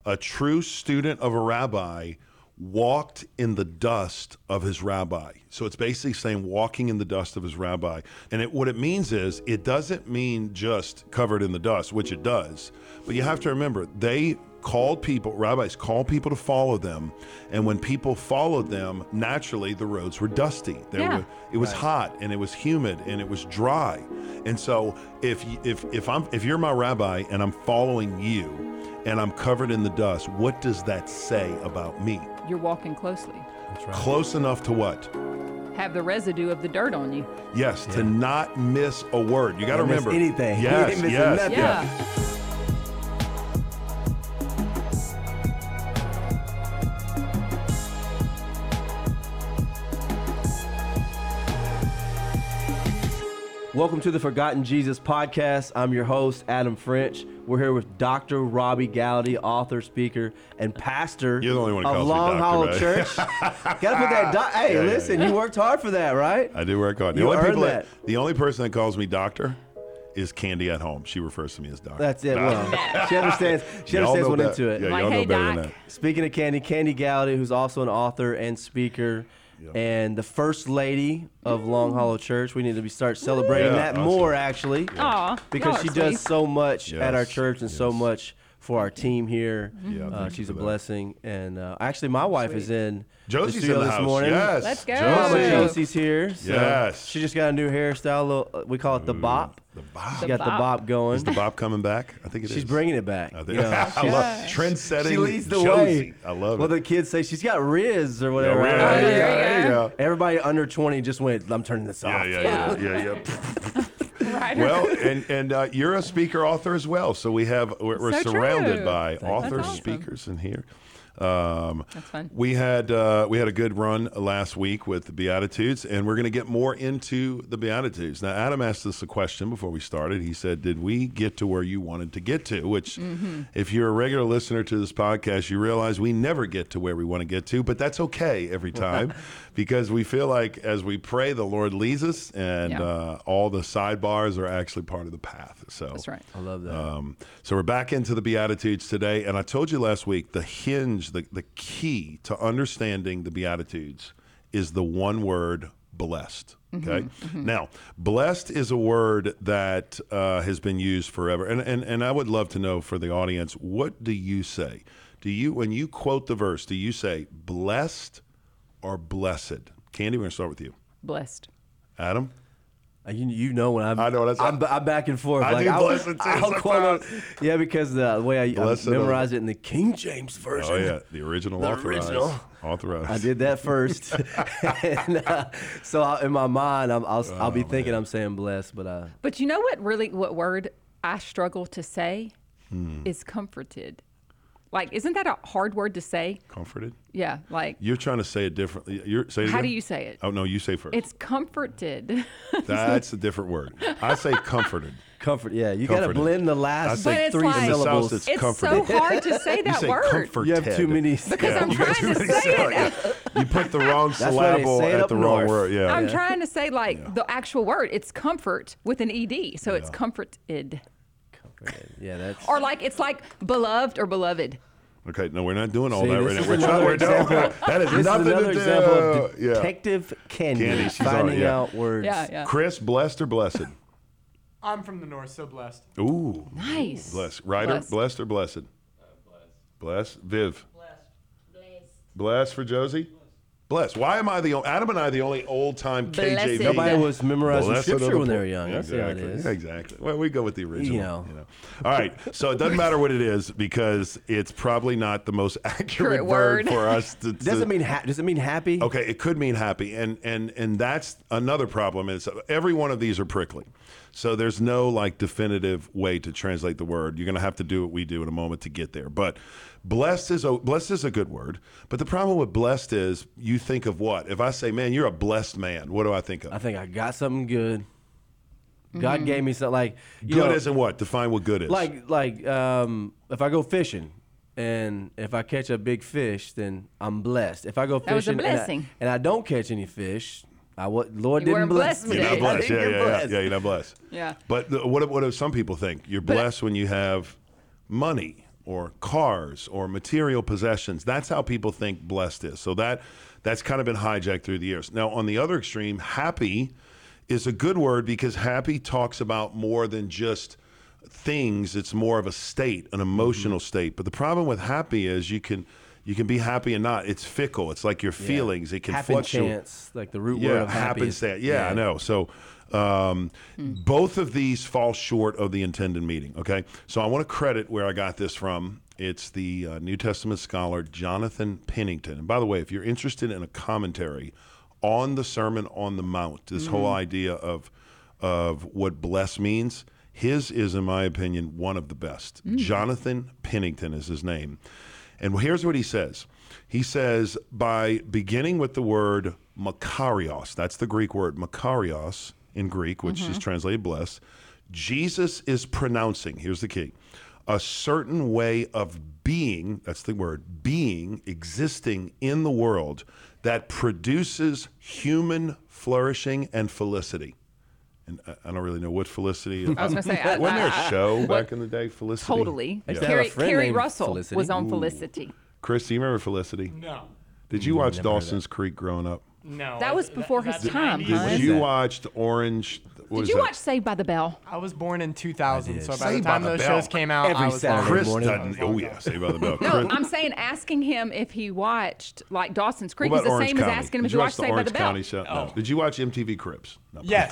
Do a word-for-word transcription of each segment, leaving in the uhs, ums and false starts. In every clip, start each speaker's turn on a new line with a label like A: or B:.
A: a true student of a rabbi walked in the dust of his rabbi. So it's basically saying walking in the dust of his rabbi. And it, what it means is, it doesn't mean just covered in the dust, which it does. But you have to remember, they called people, rabbis called people to follow them. And when people followed them, naturally the roads were dusty. There
B: yeah.
A: were, it was
C: right.
A: hot and it was humid and it was dry. And so if if if I'm if you're my rabbi and I'm following you and I'm covered in the dust, what does that say about me?
B: You're walking closely.
C: That's right.
A: Close enough to what?
B: Have the residue of the dirt on you.
A: Yes,
C: Yeah.
A: to not miss a word. You got to
C: Don't miss
A: remember
C: anything. You
A: Yes,
C: ain't missing
A: yes,
C: nothing.
B: Yeah.
A: yeah.
C: Welcome to the Forgotten Jesus podcast. I'm your host, Adam French. We're here with Doctor Robbie Gallaty, author, speaker, and pastor
A: You're the only one who
C: of
A: calls me
C: Long
A: doctor,
C: Hollow
A: right?
C: Church. Gotta put that. Do- hey,
A: Yeah, yeah,
C: listen,
A: yeah.
C: you worked hard for that, right?
A: I do work hard. The
C: You
A: only
C: earned
A: people
C: that.
A: the only person that calls me doctor is Candy at home. She refers to me as doctor.
C: That's it. Well, she understands. She
A: Y'all
C: understands
A: know
C: what
A: that.
C: into it.
A: Yeah,
B: Like,
A: y'all know
B: hey,
A: better than
B: Doc.
A: that.
C: Speaking of Candy, Candy Gallaty, who's also an author and speaker,
A: Yeah.
C: and the first lady of Long Hollow Church. We need to be start celebrating
A: Yeah,
C: that
A: awesome.
C: more, actually,
B: Aw,
C: because
B: y'all
C: she
B: are
C: does
B: sweet.
C: so much at our
A: Yes,
C: church and so
A: yes.
C: much for our team here.
A: Yeah,
C: uh,
A: thank
C: she's
A: you
C: a
A: for that.
C: blessing. And uh, actually, my wife is in
A: Josie's
C: the studio
A: in the
C: this
A: house.
C: morning.
A: Yes.
B: Let's go.
C: Mama
A: Josie.
C: Josie's here. So
A: Yes.
C: She just got a new hairstyle. Little, uh, we call it the bop.
A: The bop.
C: She got the
B: bop.
C: bop going.
A: Is the bop coming back? I think it is.
C: She's bringing it back.
A: I,
C: you
A: think,
C: know.
A: I love trend setting.
C: She leads the
A: Josie.
C: way.
A: I love
C: Well,
A: it.
C: the kids say she's got Riz or
A: Yeah,
C: whatever.
A: right,
C: right?
B: there you
A: yeah,
B: go.
A: there you go.
C: Everybody under twenty just went, I'm turning this
A: Yeah,
C: off.
A: yeah, yeah, yeah, yeah.
B: Right.
A: Well, and and uh, you're a speaker, author as well. So we have we're, we're
B: So
A: surrounded
B: true.
A: by
C: Thank you.
A: authors,
B: That's awesome.
A: speakers in here. Um,
B: That's fun.
A: We had uh, we had a good run last week with the Beatitudes, and we're going to get more into the Beatitudes. Now, Adam asked us a question before we started. He said, "Did we get to where you wanted to get to?" Which,
B: Mm-hmm.
A: if you're a regular listener to this podcast, you realize we never get to where we want to get to, but that's okay every time, because we feel like as we pray, the Lord leads us, and
B: Yeah.
A: uh, all the sidebars are actually part of the path. So
B: That's right.
C: I love that.
A: um, so we're back into the Beatitudes today, and I told you last week the hinge, the, the key to understanding the Beatitudes is the one word blessed. Okay. Now, blessed is a word that uh, has been used forever, and, and and I would love to know for the audience, what do you say? Do you, when you quote the verse, do you say blessed or blessed? Candy, we're gonna start with you.
B: Blessed.
A: Adam.
C: Uh, You, you know when I'm
A: I know, that's-
C: I'm, I'm back and forth.
A: I
C: like,
A: do
C: I'll-
A: blessed too
C: I'll quote
A: sometimes.
C: it. Yeah, because the way I, I
A: Blessed
C: memorize it in the King James version.
A: Oh yeah, the original
C: The
A: authorized.
C: original.
A: Authorized.
C: I did that first, and, uh, so I, in my mind, I'm, I'll I'll be
A: Oh,
C: thinking
A: man.
C: I'm saying blessed, but uh,
B: But you know what really, what word I struggle to say
A: Hmm.
B: is comforted. Like, isn't that a hard word to say?
A: Comforted.
B: Yeah. Like,
A: You're trying to say it differently. You're say it
B: how
A: again?
B: do you say it?
A: Oh no, you say first.
B: It's comforted.
A: That's a different word. I say comforted.
C: comfort. Yeah, you got to
A: Comforted.
C: blend the
A: I
C: last
A: say
B: But it's
C: three
B: like-
A: in the
C: syllables.
A: South, it's
B: It's
A: comforted.
B: so hard to say
A: You
B: that
A: say
B: word.
A: comforted.
C: You have too many.
B: Because I'm
A: you got
B: trying
A: too
B: to
A: many
B: say it.
A: syllables. You put the wrong
C: That's why they
A: syllable
C: say it
A: at
C: up
A: the wrong
C: north.
A: word. Yeah.
B: I'm trying to say like the actual word. It's comfort with an ed, so it's
A: Yeah.
B: comforted.
C: Yeah, that's.
B: Or like it's like beloved or beloved.
A: Okay, no, we're not doing all
C: See,
A: that
C: this
A: right now.
C: is
A: We're
C: another
A: trying. We're doing
C: example-
A: that is
C: This
A: nothing
C: is another
A: to do.
C: example of
A: yeah.
C: Detective Candy,
A: Candy, she's on it,
C: finding
A: yeah.
C: out words.
B: Yeah, yeah.
A: Chris, blessed or blessed?
D: I'm from the north, so blessed.
A: Ooh,
B: Nice.
A: blessed. Ryder,
B: Blessed.
A: blessed or blessed? Blessed. Viv,
E: Blessed.
A: blessed for Josie. Blessed. Why am I the o- Adam and I the only old time K J V?
B: Blessed.
C: Nobody was memorizing
A: Blessed
C: scripture
A: of
C: when
A: the
C: they were
A: poor.
C: young. That's how it
A: Exactly.
C: is.
A: Exactly. Well, we go with the original.
C: You know.
A: All right. So it doesn't matter what it is because it's probably not the most accurate
B: Accurate
A: word
B: word.
A: for us to. to
C: Does it mean ha- does it mean happy?
A: Okay, it could mean happy, and and and that's another problem. Is every one of these are prickly, so there's no like definitive way to translate the word. You're going to have to do what we do in a moment to get there. But blessed is a blessed is a good word. But the problem with blessed is you think of what? If I say, man, you're a blessed man, what do I think of?
C: I think I got something good. God gave me something like you
A: Good
C: know,
A: as in what? Define what good is.
C: like like um, if I go fishing and if I catch a big fish, then I'm blessed. If I go
B: That was a
C: fishing and I-
B: blessing.
C: And, I, don't catch any fish, I what Lord
B: You
C: didn't
B: weren't
C: bless
B: blessed
C: me.
B: with
A: you're
B: it.
A: not
C: I
A: blessed.
C: didn't
A: Yeah,
C: get
A: yeah, yeah,
C: blessed.
A: yeah. You're not blessed.
B: Yeah.
A: But the, what what do some people think? You're
B: But-
A: blessed when you have money. or cars or material possessions. That's how people think blessed is. So that that's kind of been hijacked through the years. Now, on the other extreme, happy is a good word because happy talks about more than just things. It's more of a state, an emotional mm-hmm. state. But the problem with happy is you can you can be happy and not. It's fickle. It's like your yeah. feelings. It can
C: happen
A: fluctuate.
C: Chance, like the root
A: yeah,
C: word of happy.
A: Happenstance. Yeah, yeah, I know. So um, mm. both of these fall short of the intended meaning. Okay, so I want to credit where I got this from. It's the uh, New Testament scholar Jonathan Pennington. And by the way, if you're interested in a commentary on the Sermon on the Mount, this mm-hmm. whole idea of of what bless means, his is, in my opinion, one of the best. Mm. Jonathan Pennington is his name. And here's what he says. He says, by beginning with the word makarios, that's the Greek word makarios in Greek, which mm-hmm. is translated blessed, Jesus is pronouncing, here's the key, a certain way of being, that's the word, being, existing in the world that produces human flourishing and felicity. And I don't really know what Felicity is.
B: I was going to say, I,
A: wasn't there
B: I,
A: a show
B: I,
A: back in the day, Felicity?
B: Totally.
C: Yeah.
B: Carrie, Carrie Russell
C: Felicity.
B: was on
A: Ooh.
B: Felicity.
A: Chris, do you remember Felicity?
D: No.
A: Did you watch
C: Never heard
A: Dawson's Creek growing up?
D: No.
B: That was before his
D: that's the
B: time,
D: nineties.
B: huh?
A: Did you watch Orange? What
B: Did
A: is
B: you
A: that?
B: watch Saved by the Bell?
D: I was born in two thousand,
C: I did.
D: so by
A: Saved
D: the time
A: by the
D: those
A: Bell.
D: shows came out,
C: Every
D: I was
C: Saturday
D: long-
A: Chris
C: morning.
A: doesn't. Oh yeah, Saved by the Bell.
B: No,
A: Chris,
B: I'm saying asking him if he watched like Dawson's Creek
A: what
B: is
A: about
B: the
A: Orange
B: same
A: County?
B: as asking him
A: Did
B: if
A: you
B: he
A: watch
B: watched
A: the
B: Saved by
A: Orange
B: the Bell.
A: County show? No.
D: Oh.
A: Did you watch M T V Cribs? No.
D: Yes.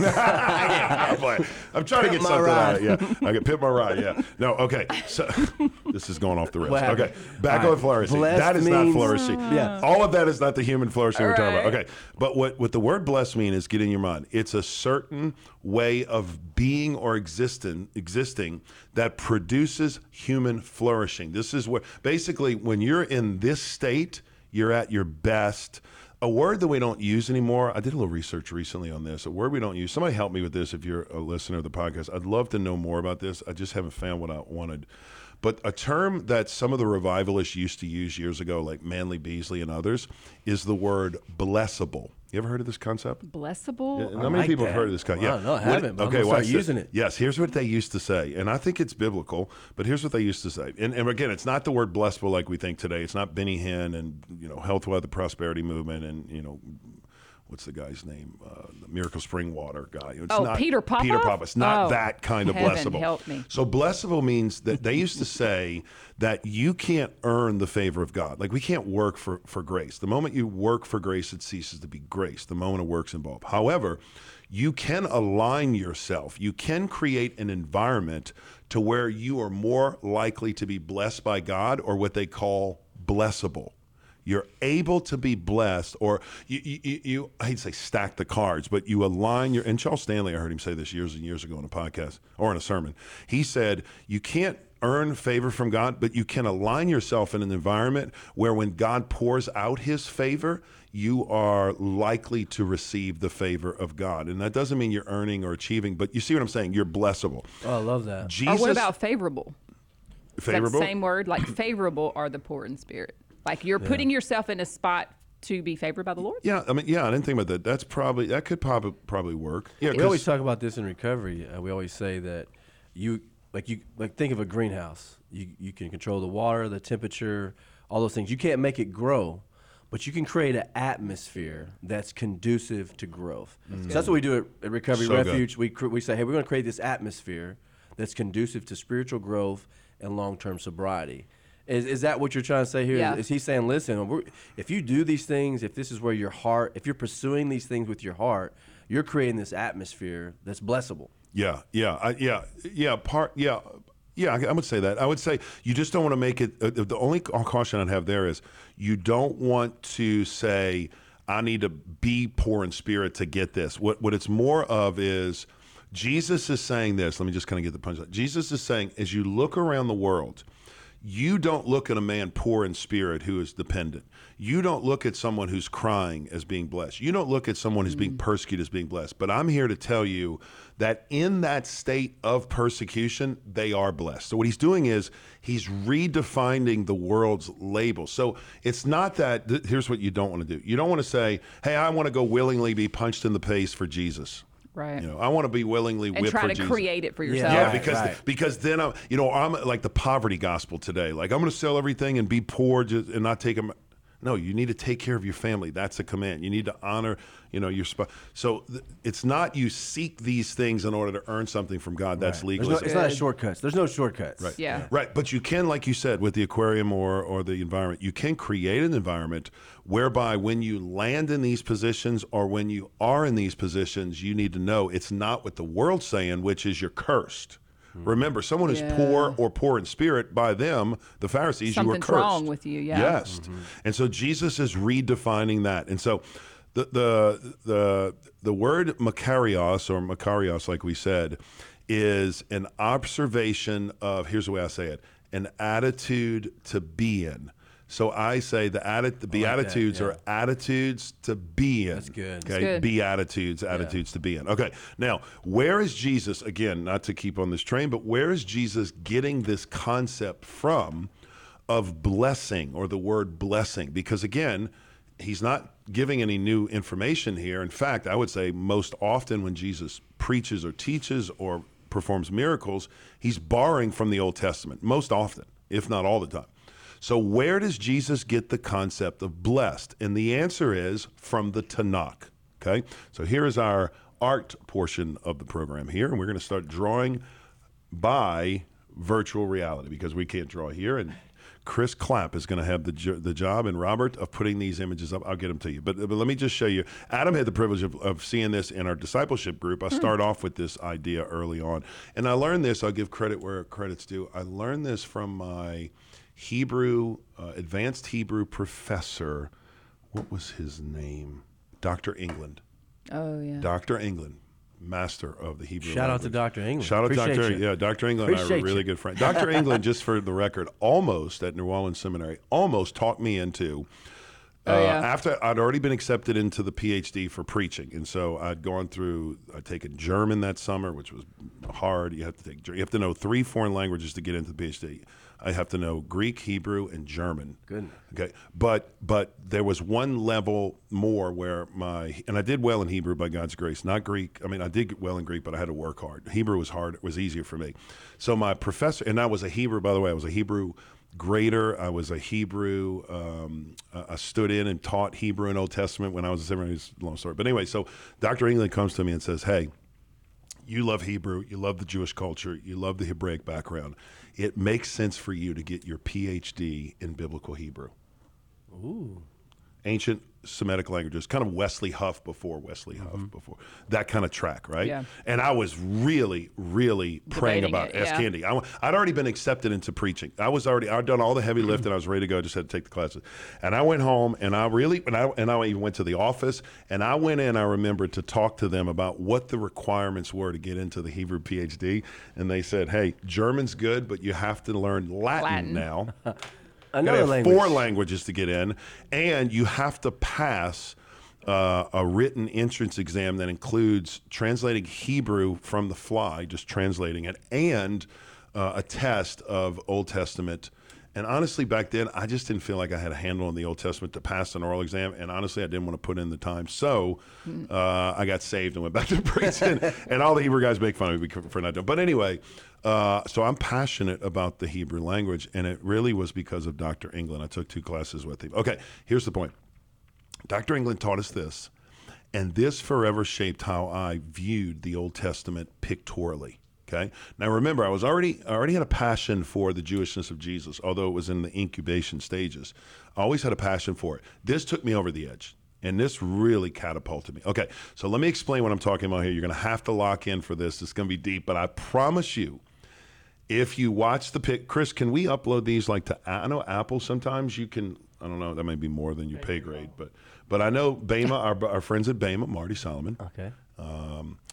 D: I
A: I'm, playing. I'm trying to
C: Pimp
A: get
C: My
A: something
C: Ride.
A: out of it. Yeah. Okay, Pimp My Ride, yeah. No, okay. So this is going off the rails.
C: What happened?
A: Okay. Back
C: All
A: on
C: right.
A: flourishing.
C: Blessed
A: That is not
C: means-
A: flourishing.
C: Yeah.
A: All of that is not the human flourishing we're talking about.
B: Right.
A: Okay. But what, what the word blessed mean is get in your mind. It's a certain way of being or existing existing that produces human flourishing. This is where basically when you're in this state, you're at your best. A word that we don't use anymore, I did a little research recently on this, a word we don't use. Somebody help me with this if you're a listener of the podcast. I'd love to know more about this. I just haven't found what I wanted. But a term that some of the revivalists used to use years ago, like Manly Beasley and others, is the word blessable. You ever heard of this concept?
B: Blessable?
A: Yeah,
B: Or-
A: not many
C: like
A: people have
C: that.
A: heard of this concept.
C: I don't know, I haven't, but I'm
A: okay,
C: gonna start
A: watch this.
C: using it.
A: Yes, here's what they used to say, and I think it's biblical, but here's what they used to say. And, and again, it's not the word blessable like we think today. It's not Benny Hinn and, you know, Health, Wealth, the Prosperity Movement and, you know, what's the guy's name? Uh, the Miracle Spring Water guy. It's
B: Oh,
A: not
B: Peter Popoff?
A: Peter Popoff. It's not
B: Oh,
A: that kind of
B: heaven
A: blessable.
B: help me.
A: So blessable means that they used to say that you can't earn the favor of God. Like we can't work for, for grace. The moment you work for grace, it ceases to be grace. The moment it works involved. However, you can align yourself. You can create an environment to where you are more likely to be blessed by God or what they call blessable. You're able to be blessed, or you, you, you, I hate to say stack the cards, but you align your, and Charles Stanley, I heard him say this years and years ago in a podcast or in a sermon. He said, you can't earn favor from God, but you can align yourself in an environment where when God pours out his favor, you are likely to receive the favor of God. And that doesn't mean you're earning or achieving, but you see what I'm saying? You're blessable.
C: Oh, I love that.
A: Jesus,
B: Or what about favorable? Is that
A: favorable?
B: the same word? Like favorable are the poor in spirit. Like you're putting yourself in a spot to be favored by the Lord?
A: Yeah, I mean, yeah, I didn't think about that. That's probably, that could probably, probably work. Yeah,
C: We
A: 'cause-
C: always talk about this in recovery. Uh, we always say that you like you like think of a greenhouse. You you can control the water, the temperature, all those things. You can't make it grow, but you can create an atmosphere that's conducive to growth. So that's what we do at, at Recovery
A: So good.
C: Refuge. We cr- we say, hey, we're going to create this atmosphere that's conducive to spiritual growth and long-term sobriety. Is is that what you're trying to say here?
B: Yeah.
C: Is, is he saying, listen, we're, if you do these things, if this is where your heart, if you're pursuing these things with your heart, you're creating this atmosphere that's blessable.
A: Yeah, yeah, I, yeah, yeah. Part, yeah, yeah. I, I would say that. I would say you just don't want to make it. Uh, the only caution I'd have there is you don't want to say I need to be poor in spirit to get this. What what it's more of is Jesus is saying this. Let me just kind of get the punchline. Jesus is saying as you look around the world, you don't look at a man poor in spirit who is dependent. You don't look at someone who's crying as being blessed. You don't look at someone who's being persecuted as being blessed. But I'm here to tell you that in that state of persecution, they are blessed. So what he's doing is he's redefining the world's label. So it's not that, th- here's what you don't want to do. You don't want to say, hey, I want to go willingly be punched in the face for Jesus.
B: Right.
A: You know, I want to be willingly
B: And
A: whipped
B: try
A: for
B: to
A: Jesus.
B: create it for
C: Yeah.
B: yourself.
A: Yeah,
C: Right,
A: because
C: right.
A: because then I'm you know I'm like the poverty gospel today. Like I'm going to sell everything and be poor just, and not take them. No, you need to take care of your family. That's a command. You need to honor, you know, your spouse. So th- it's not you seek these things in order to earn something from God. That's
C: There's no,
A: legalism.
C: it's not a
B: Good.
C: shortcuts. There's no shortcuts.
A: Right.
B: Yeah.
A: Right. But you can, like you said, with the aquarium or, or the environment, you can create an environment whereby when you land in these positions or when you are in these positions, you need to know it's not what the world's saying, which is you're cursed. Remember, someone who's
B: Yeah.
A: poor or poor in spirit, by them, the Pharisees, you were
B: Something's
A: cursed.
B: wrong with you, yeah.
A: Yes. And so Jesus is redefining that. And so the the the the word makarios or makarios, like we said, is an observation of, here's the way I say it, an attitude to be in. So I say the atti- the Beatitudes
C: yeah.
A: are attitudes to be in.
C: That's good.
A: Okay,
B: That's good.
A: Beatitudes, attitudes to be in. Okay, now where is Jesus, again, not to keep on this train, but where is Jesus getting this concept from of blessing or the word blessing? Because again, he's not giving any new information here. In fact, I would say most often when Jesus preaches or teaches or performs miracles, he's borrowing from the Old Testament, most often, if not all the time. So where does Jesus get the concept of blessed? And the answer is from the Tanakh, okay? So here is our art portion of the program here, and we're going to start drawing by virtual reality because we can't draw here, and Chris Clapp is going to have the jo- the job, and Robert, of putting these images up. I'll get them to you. But, but let me just show you. Adam had the privilege of, of seeing this in our discipleship group. I start off with this idea early on. And I learned this. I'll give credit where credit's due. I learned this from my Hebrew, uh, advanced Hebrew professor. What was his name? Doctor England.
B: Oh, yeah.
A: Doctor England, master of the Hebrew
C: Shout out to
A: language.
C: Doctor England.
A: Shout out to
C: Appreciate
A: Doctor
C: you.
A: Yeah, Doctor England and I are
C: Appreciate
A: really
C: you.
A: good friends. Doctor England, just for the record, almost at New Orleans Seminary, almost talked me into uh,
B: Oh, yeah.
A: after I'd already been accepted into the P H D for preaching. And so I'd gone through, I'd taken German that summer, which was hard. You have to take, you have to know three foreign languages to get into the P H D. I have to know Greek, Hebrew, and German.
C: Goodness.
A: Okay, but but there was one level more where my and I did well in Hebrew by God's grace, not Greek. I mean, I did well in Greek, but I had to work hard. Hebrew was hard; it was easier for me. So my professor, and I was a Hebrew, by the way, I was a Hebrew grader. I was a Hebrew. Um, I stood in and taught Hebrew and Old Testament when I was a seminary. It's a long story, but anyway, so Doctor England comes to me and says, "Hey, you love Hebrew, you love the Jewish culture, you love the Hebraic background. It makes sense for you to get your P H D in biblical Hebrew."
C: Ooh.
A: Ancient Semitic languages, kind of Wesley Huff before Wesley Huff before that kind of track, right?
B: Yeah.
A: And I was really, really praying
B: Debating
A: about
B: it,
A: Ask
B: yeah.
A: Candy. I, would already been accepted into preaching. I was already, I'd done all the heavy lifting. I was ready to go. I just had to take the classes. And I went home and I really, and I, and I even went to the office and I went in, I remember, to talk to them about what the requirements were to get into the Hebrew P H D. And they said, hey, German's good, but you have to learn Latin,
B: Latin.
A: now.
C: Another
A: have
C: language.
A: four languages to get in, and you have to pass uh, a written entrance exam that includes translating Hebrew from the fly, just translating it, and uh, a test of Old Testament. And honestly, back then, I just didn't feel like I had a handle on the Old Testament to pass an oral exam. And honestly, I didn't want to put in the time. So uh, I got saved and went back to preaching. And all the Hebrew guys make fun of me for not doing. But anyway, uh, so I'm passionate about the Hebrew language. And it really was because of Doctor England. I took two classes with him. Okay, here's the point. Doctor England taught us this. And this forever shaped how I viewed the Old Testament pictorially. Okay. Now remember, I was already I already had a passion for the Jewishness of Jesus, although it was in the incubation stages. I always had a passion for it. This took me over the edge, and this really catapulted me. Okay, so let me explain what I'm talking about here. You're going to have to lock in for this. It's going to be deep, but I promise you, if you watch the pic, Chris, can we upload these like to? I know Apple sometimes you can. I don't know. That may be more than your pay grade, but but I know Bema, our our friends at Bema, Marty Solomon.
C: Okay.
A: Um,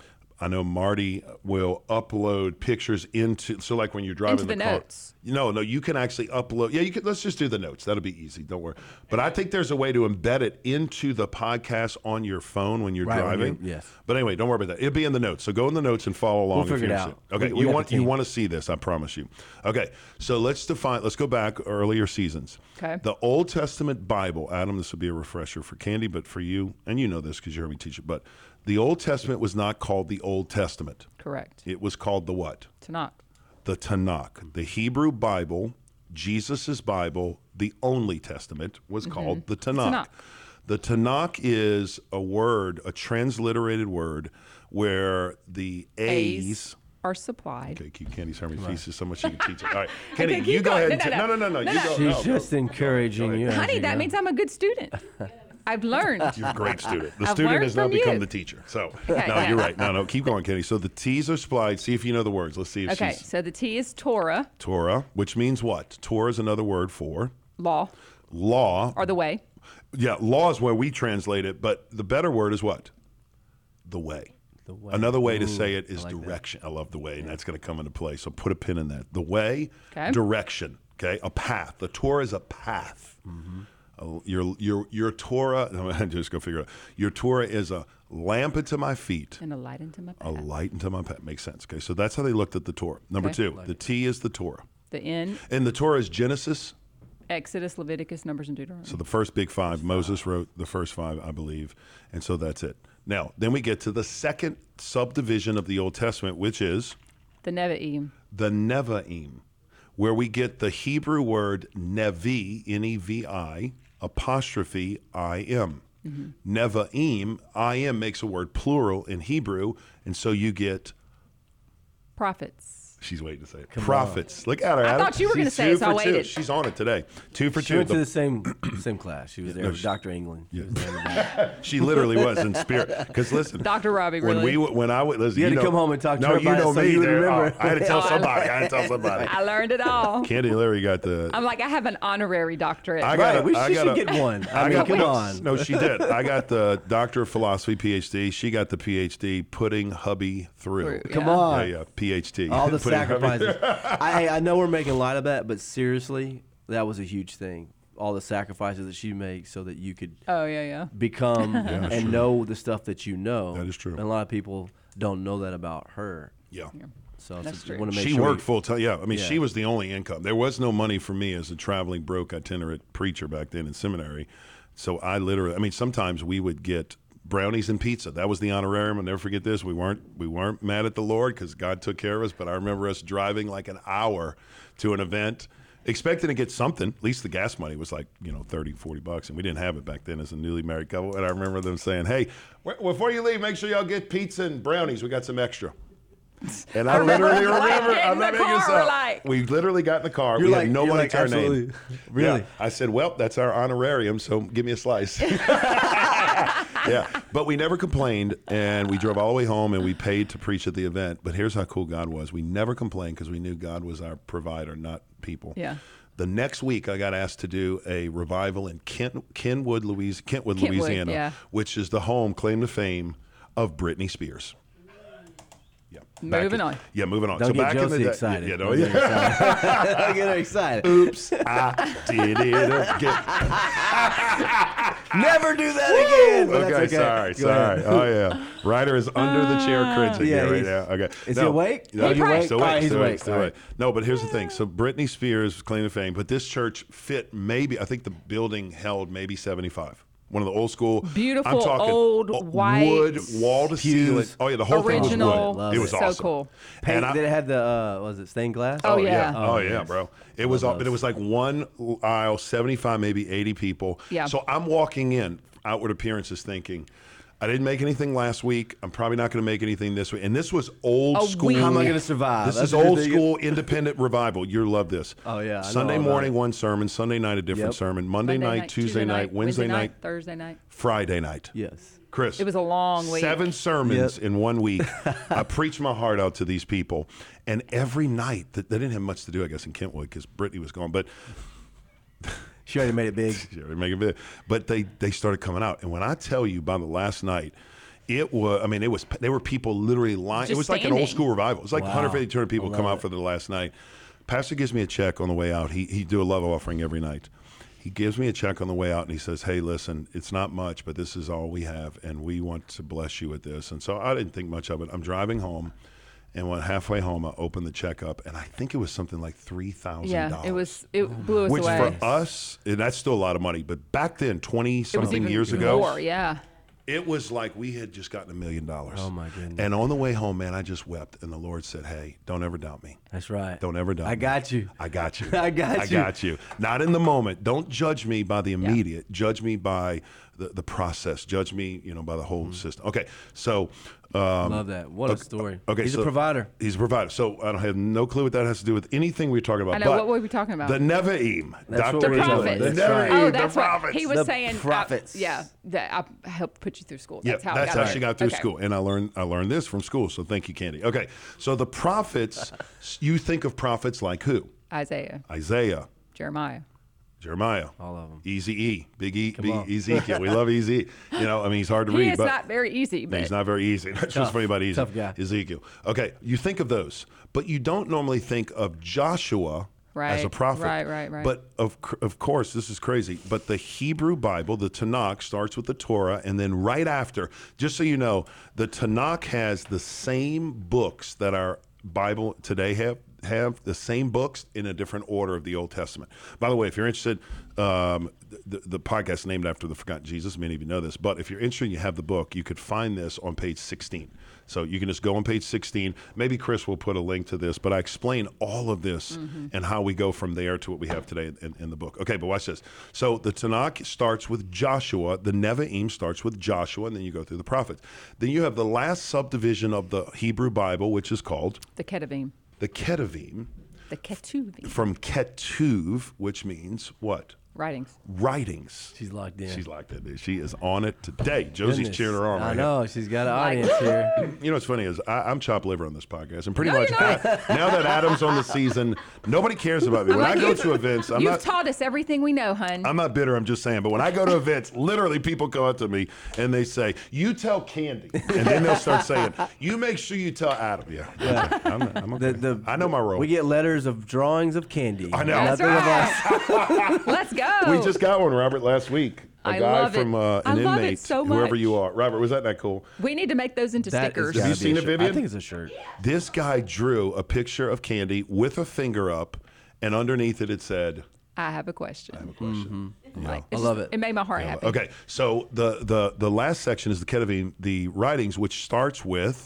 A: I know Marty will upload pictures into, so like when you're driving
B: Into the
A: car.
B: notes.
A: No, no, you can actually upload. Yeah, you can. Let's just do the notes. That'll be easy. Don't worry. But I think there's a way to embed it into the podcast on your phone when you're
C: Right, when
A: driving.
C: you're- yes.
A: But anyway, don't worry about that. It'll be in the notes. So go in the notes and follow along.
C: We'll
A: if
C: figure
A: you're
C: it
A: interested.
C: out.
A: Okay,
C: We- we
A: you
C: got
A: want
C: the
A: you
C: team.
A: want to see this? I promise you. Okay, so let's define. Let's go back earlier seasons.
B: Okay.
A: The Old Testament Bible, Adam. This will be a refresher for Candy, but for you, and you know this because you heard me teach it. But the Old Testament was not called the Old Testament.
B: Correct.
A: It was called the what?
B: Tanakh.
A: The Tanakh. The Hebrew Bible, Jesus's Bible, the only testament, was called the Tanakh.
B: Tanakh.
A: The Tanakh is a word, a transliterated word, where the A's.
B: A's are supplied.
A: Okay, keep Candy's Hermie Feast so much she can teach it. All right, Candy,
B: keep
A: you go
B: going.
A: ahead and
B: No,
A: ta-
B: no,
A: no, no, no,
B: no,
A: you
B: no.
A: go.
C: She's
A: no,
C: just encouraging you. as
B: Honey,
C: you
B: that
C: go.
B: means I'm a good student. I've learned.
A: You're a great student. The
B: I've
A: student
B: learned
A: has now
B: from
A: become
B: you.
A: the teacher. So,
B: Okay,
A: no,
B: yeah.
A: you're right. No, no, keep going, Candy. So the T's are supplied. See if you know the words. Let's see if
B: Okay,
A: she's
B: so the T is Torah,
A: Torah, which means what? Torah is another word for
B: law,
A: law.
B: or the way.
A: Yeah, law is where we translate it, but the better word is what? The way.
C: The way.
A: Another way to
C: Ooh,
A: say it is
C: I like that.
A: direction. I love the way, and that's going to come into play. So put a pin in that. The way,
B: Okay.
A: direction. Okay, a path. The Torah is a path.
C: Mm-hmm.
A: Uh, your your your Torah. I'm just go figure it out. Your Torah is a lamp unto my feet,
B: And a light into my
A: a
B: path.
A: light unto my path. Makes sense. Okay, so that's how they looked at the Torah. Number
B: Okay.
A: two, the T is the Torah,
B: The N,
A: and the Torah is Genesis.
B: Exodus, Leviticus, Numbers, and Deuteronomy.
A: So the first big five, Moses wrote the first five, I believe, and so that's it. Now, then we get to the second subdivision of the Old Testament, which is
B: the Nevi'im.
A: the Nevi'im, where we get the Hebrew word Nevi, N E V I, apostrophe I M.
B: Mm-hmm.
A: Nevi'im, I M makes a word plural in Hebrew, and so you get,
B: Prophets.
A: she's waiting to say it, prophets. Look at her,
B: I
A: Adam.
B: thought you were gonna
A: She's
B: say
A: two
B: it, so I
A: for two.
B: waited.
A: She's on it today. Two for
C: She
A: two.
C: went
A: The-
C: to the same same class. She was there
A: no,
C: with
A: she-
C: Doctor England. She was there in the back.
A: She literally was in spirit. Because listen,
B: Doctor Robbie,
A: when
B: really?
A: we w- when I would listen,
C: You had to
A: know-
C: come home and talk to
A: no,
C: her
A: you
C: about it
A: know
C: so
A: me.
C: you would
A: there.
C: remember.
A: Oh, I had to tell
B: Oh, I-
A: somebody. I had to tell somebody.
B: I learned it all.
A: Candy Larry got the.
B: I'm like, I have an honorary doctorate.
A: I got
C: Right,
A: a-
C: we
A: I
C: should,
A: got a-
C: should get one. I, mean,
A: got-
C: come
A: no,
C: on.
A: No, she did. I got the Doctor of Philosophy, P H D. She got the P H D, putting hubby through.
B: Through,
C: Come
B: Yeah.
C: on.
A: Yeah, yeah, P H D.
C: All the
A: Putting hubby-
C: sacrifices. I I know we're making light of that, but seriously, that was a huge thing. All the sacrifices that she makes so that you could
B: Oh, yeah, yeah.
C: become and
A: true.
C: know the stuff that you know.
A: That is true.
C: And a lot of people don't know that about her.
A: Yeah.
C: So
B: That's
C: it's,
B: true.
C: want to make
A: She
C: sure
A: worked
C: we-
A: full time. Yeah, I mean,
C: Yeah.
A: she was the only income. There was no money for me as a traveling broke itinerant preacher back then in seminary. So I literally, I mean, sometimes we would get brownies and pizza. That was the honorarium. I'll never forget this. We weren't we weren't mad at the Lord because God took care of us. But I remember us driving like an hour to an event, expecting to get something. At least the gas money was like, you know, thirty, forty bucks. And we didn't have it back then as a newly married couple. And I remember them saying, hey, w- before you leave, make sure y'all get pizza and brownies. We got some extra. And I
B: remember
A: literally
B: us, like,
A: remember,
B: getting
A: I'm
B: in
A: not
B: the
A: making this
B: car, we're
A: up.
B: like-
A: We literally got in the car.
C: You're
A: we
C: like-
A: had no
C: you're
A: money
C: like,
A: to our name.
C: absolutely. Really?
A: Yeah. I said, well, that's our honorarium, so give me a slice. Yeah, but we never complained, and we drove all the way home, and we paid to preach at the event. But here's how cool God was. We never complained because we knew God was our provider, not people.
B: Yeah.
A: The next week, I got asked to do a revival in Kent, Kenwood, Louis, Kentwood,
B: Kentwood,
A: Louisiana,
B: yeah.
A: which is the home, claim to fame, of Britney Spears. Yeah. Back
B: Moving
A: in-
B: on.
A: Yeah, moving on.
C: Don't
A: so
C: get
A: back in the
C: Josie
A: day,
C: excited.
A: Yeah,
C: Don't
A: no,
C: get her excited. Don't get her excited.
A: Oops, I did it again.
C: Never do that again. But
A: Okay,
C: that's okay.
A: sorry,
C: Go
A: sorry.
C: ahead.
A: Oh yeah, Ryder is under the chair cringing
C: Yeah,
A: yeah, right
C: he's-
A: now. Okay,
C: is he awake?
A: No,
C: Is he awake?
A: Still
C: All
A: awake.
C: right, he's
A: still awake.
C: awake.
A: Still
C: All
A: awake. No, but here's the thing. So Britney Spears claim to fame, but this church fit maybe. I think the building held maybe seventy-five. One of the old school,
B: Beautiful,
A: I'm talking
B: old,
A: o-
B: white,
A: wood wall to ceiling.
C: pews,
A: Oh yeah, the whole
B: original.
A: thing was wood.
C: Love
A: It
C: it.
A: was
B: So
A: awesome.
B: cool.
C: Paint,
A: And I-
C: did it have the uh, was it stained glass?
B: Oh, yeah.
A: Oh,
C: Oh,
A: yeah,
C: yes.
A: bro. It was,
C: Love
A: all, but it was like one aisle, seventy-five, maybe eighty people.
B: Yeah.
A: So I'm walking in, outward appearances, thinking, I didn't make anything last week. I'm probably not going to make anything this week. And this was old
B: A
A: school.
B: week.
C: How am I going to survive?
A: This
C: That's
A: is
C: what you're
A: old
C: thinking?
A: school independent revival. You'll love this.
C: Oh, yeah, I know
A: Sunday
C: all about
A: morning,
C: it.
A: one sermon. Sunday night, a different
C: Yep.
A: sermon. Monday, night, Tuesday night, Wednesday night,
B: Thursday night.
A: Friday night.
C: Yes.
A: Chris.
B: It was a long week.
A: Seven sermons
C: Yep.
A: in one week. I preached my heart out to these people. And every night, th- they didn't have much to do, I guess, in Kentwood because Brittany was gone. But
C: She already made it big.
A: yeah, they make it big. But they, they started coming out. And when I tell you by the last night, It was, I mean, it was, there were people literally lying.
B: Just
A: It was like an
B: standing.
A: old school revival. It was like
C: Wow.
A: one hundred fifty, two hundred people
C: I
A: come
C: love
A: out
C: it.
A: for the last night. Pastor gives me a check on the way out. He he do a love offering every night. He gives me a check on the way out and he says, hey, listen, it's not much, but this is all we have and we want to bless you with this. And so I didn't think much of it. I'm driving home and when halfway home, I opened the check up and I think it was something like three thousand dollars.
B: Yeah, it was. It blew us
A: Which
B: away.
A: for us, and that's still a lot of money, but back then, twenty
B: it was
A: something
B: even
A: years ago,
B: more. Yeah.
A: it was like we had just gotten a million dollars.
C: Oh, my goodness.
A: And on the way home, man, I just wept. And the Lord said, hey, don't ever doubt me.
C: That's right.
A: Don't ever doubt
C: I
A: me.
C: got you.
A: I got you.
C: I got
A: I
C: you.
A: got you. Not in the moment. Don't judge me by the immediate. Judge me by the, the process. Judge me, you know, by the whole
C: Mm-hmm.
A: system. Okay. So, um,
C: Love that. What a story.
A: okay,
C: He's
A: so-
C: a provider.
A: He's a provider. So I don't have no clue what that has to do with anything we're talking about.
B: I know.
A: But
B: What were we talking about?
A: The Nevi'im.
C: That's what
A: Doctor
C: we're
A: England.
C: talking
B: about.
A: The
C: That's right.
A: Nevi'im,
B: Oh,
A: the
B: that's what
A: prophets.
B: he was
C: The
B: saying. uh,
C: prophets.
B: yeah, that I helped put you through school.
A: Yeah,
B: That's how.
A: that's
B: I
A: how
B: got
A: she
B: it.
A: got through
B: Okay.
A: school, and I learned I learned this from school. So thank you, Candy. Okay, so the prophets, you think of prophets like who?
B: Isaiah,
A: Isaiah,
B: Jeremiah.
A: Jeremiah,
C: All of them.
A: Easy E, Big E,
C: Come
A: Big
C: on.
A: Ezekiel. We love Easy. You know, I mean, he's hard to
B: He
A: read,
B: is
A: but
B: not very easy, but
A: he's not very easy. That's what's funny about Easy.
C: Tough guy.
A: Ezekiel. Okay, you think of those, but you don't normally think of Joshua as a
B: Right,
A: prophet.
B: right, right, right.
A: But of cr- of course, this is crazy. But the Hebrew Bible, the Tanakh, starts with the Torah, and then right after, just so you know, the Tanakh has the same books that our Bible today have. Have the same books in a different order of the Old Testament. By the way, if you're interested, um, the, the podcast is named after the forgotten Jesus. Many of you know this, but if you're interested and you have the book, you could find this on page sixteen. So you can just go on page sixteen. Maybe Chris will put a link to this, but I explain all of this and how we go from there to what we have today in, in the book. Okay, but watch this. So the Tanakh starts with Joshua. The Nevi'im starts with Joshua, and then you go through the prophets. Then you have the last subdivision of the Hebrew Bible, which is called
B: the Ketuvim,
A: the Ketuvim,
B: the Ketuvim
A: from Ketuv, which means what?
B: writings.
A: Writings.
C: She's locked in.
A: She's like that. Dude. She is on it today. Josie's
C: Goodness.
A: cheering her on
C: I
A: right
C: know. She's got an
B: Like-
C: audience here.
A: here. You know what's funny is I, I'm chopped liver on this podcast, and pretty
B: No,
A: much
B: you're not.
A: I- now that Adam's on the season, nobody cares about me. When
B: Like,
A: I go
B: you've-
A: to events, I'm
B: You've
A: not.
B: taught us everything we know, hun.
A: I'm not bitter. I'm just saying. But when I go to events, literally people come up to me and they say, "You tell Candy," and then they'll start saying, "You make sure you tell Adam." Yeah, yeah. I'm, I'm okay.
C: The, the,
A: I know my role.
C: We get letters of drawings of candy.
A: I know.
B: That's
C: Nothing
B: right.
C: of us.
B: Let's go.
A: We just got one, Robert, last week. A
B: I
A: guy
B: love it.
A: from uh,
B: I
A: an
B: love it
A: inmate,
B: so
A: whoever
B: much.
A: you are. Robert, was that not cool?
B: We need to make those into
C: That is
B: stickers.
C: gotta
A: you
C: be
A: seen
C: a
A: it,
C: shirt.
A: Vivian?
C: I think it's a shirt.
A: This guy drew a picture of Candy with a finger up, and underneath it, it said,
B: I have a question.
A: I have a question.
B: Like,
A: Yeah.
B: it's
C: I love
B: just-
C: it.
B: It made my heart happy.
A: Okay, so the, the, the last section is the Ketuvim, the writings, which starts with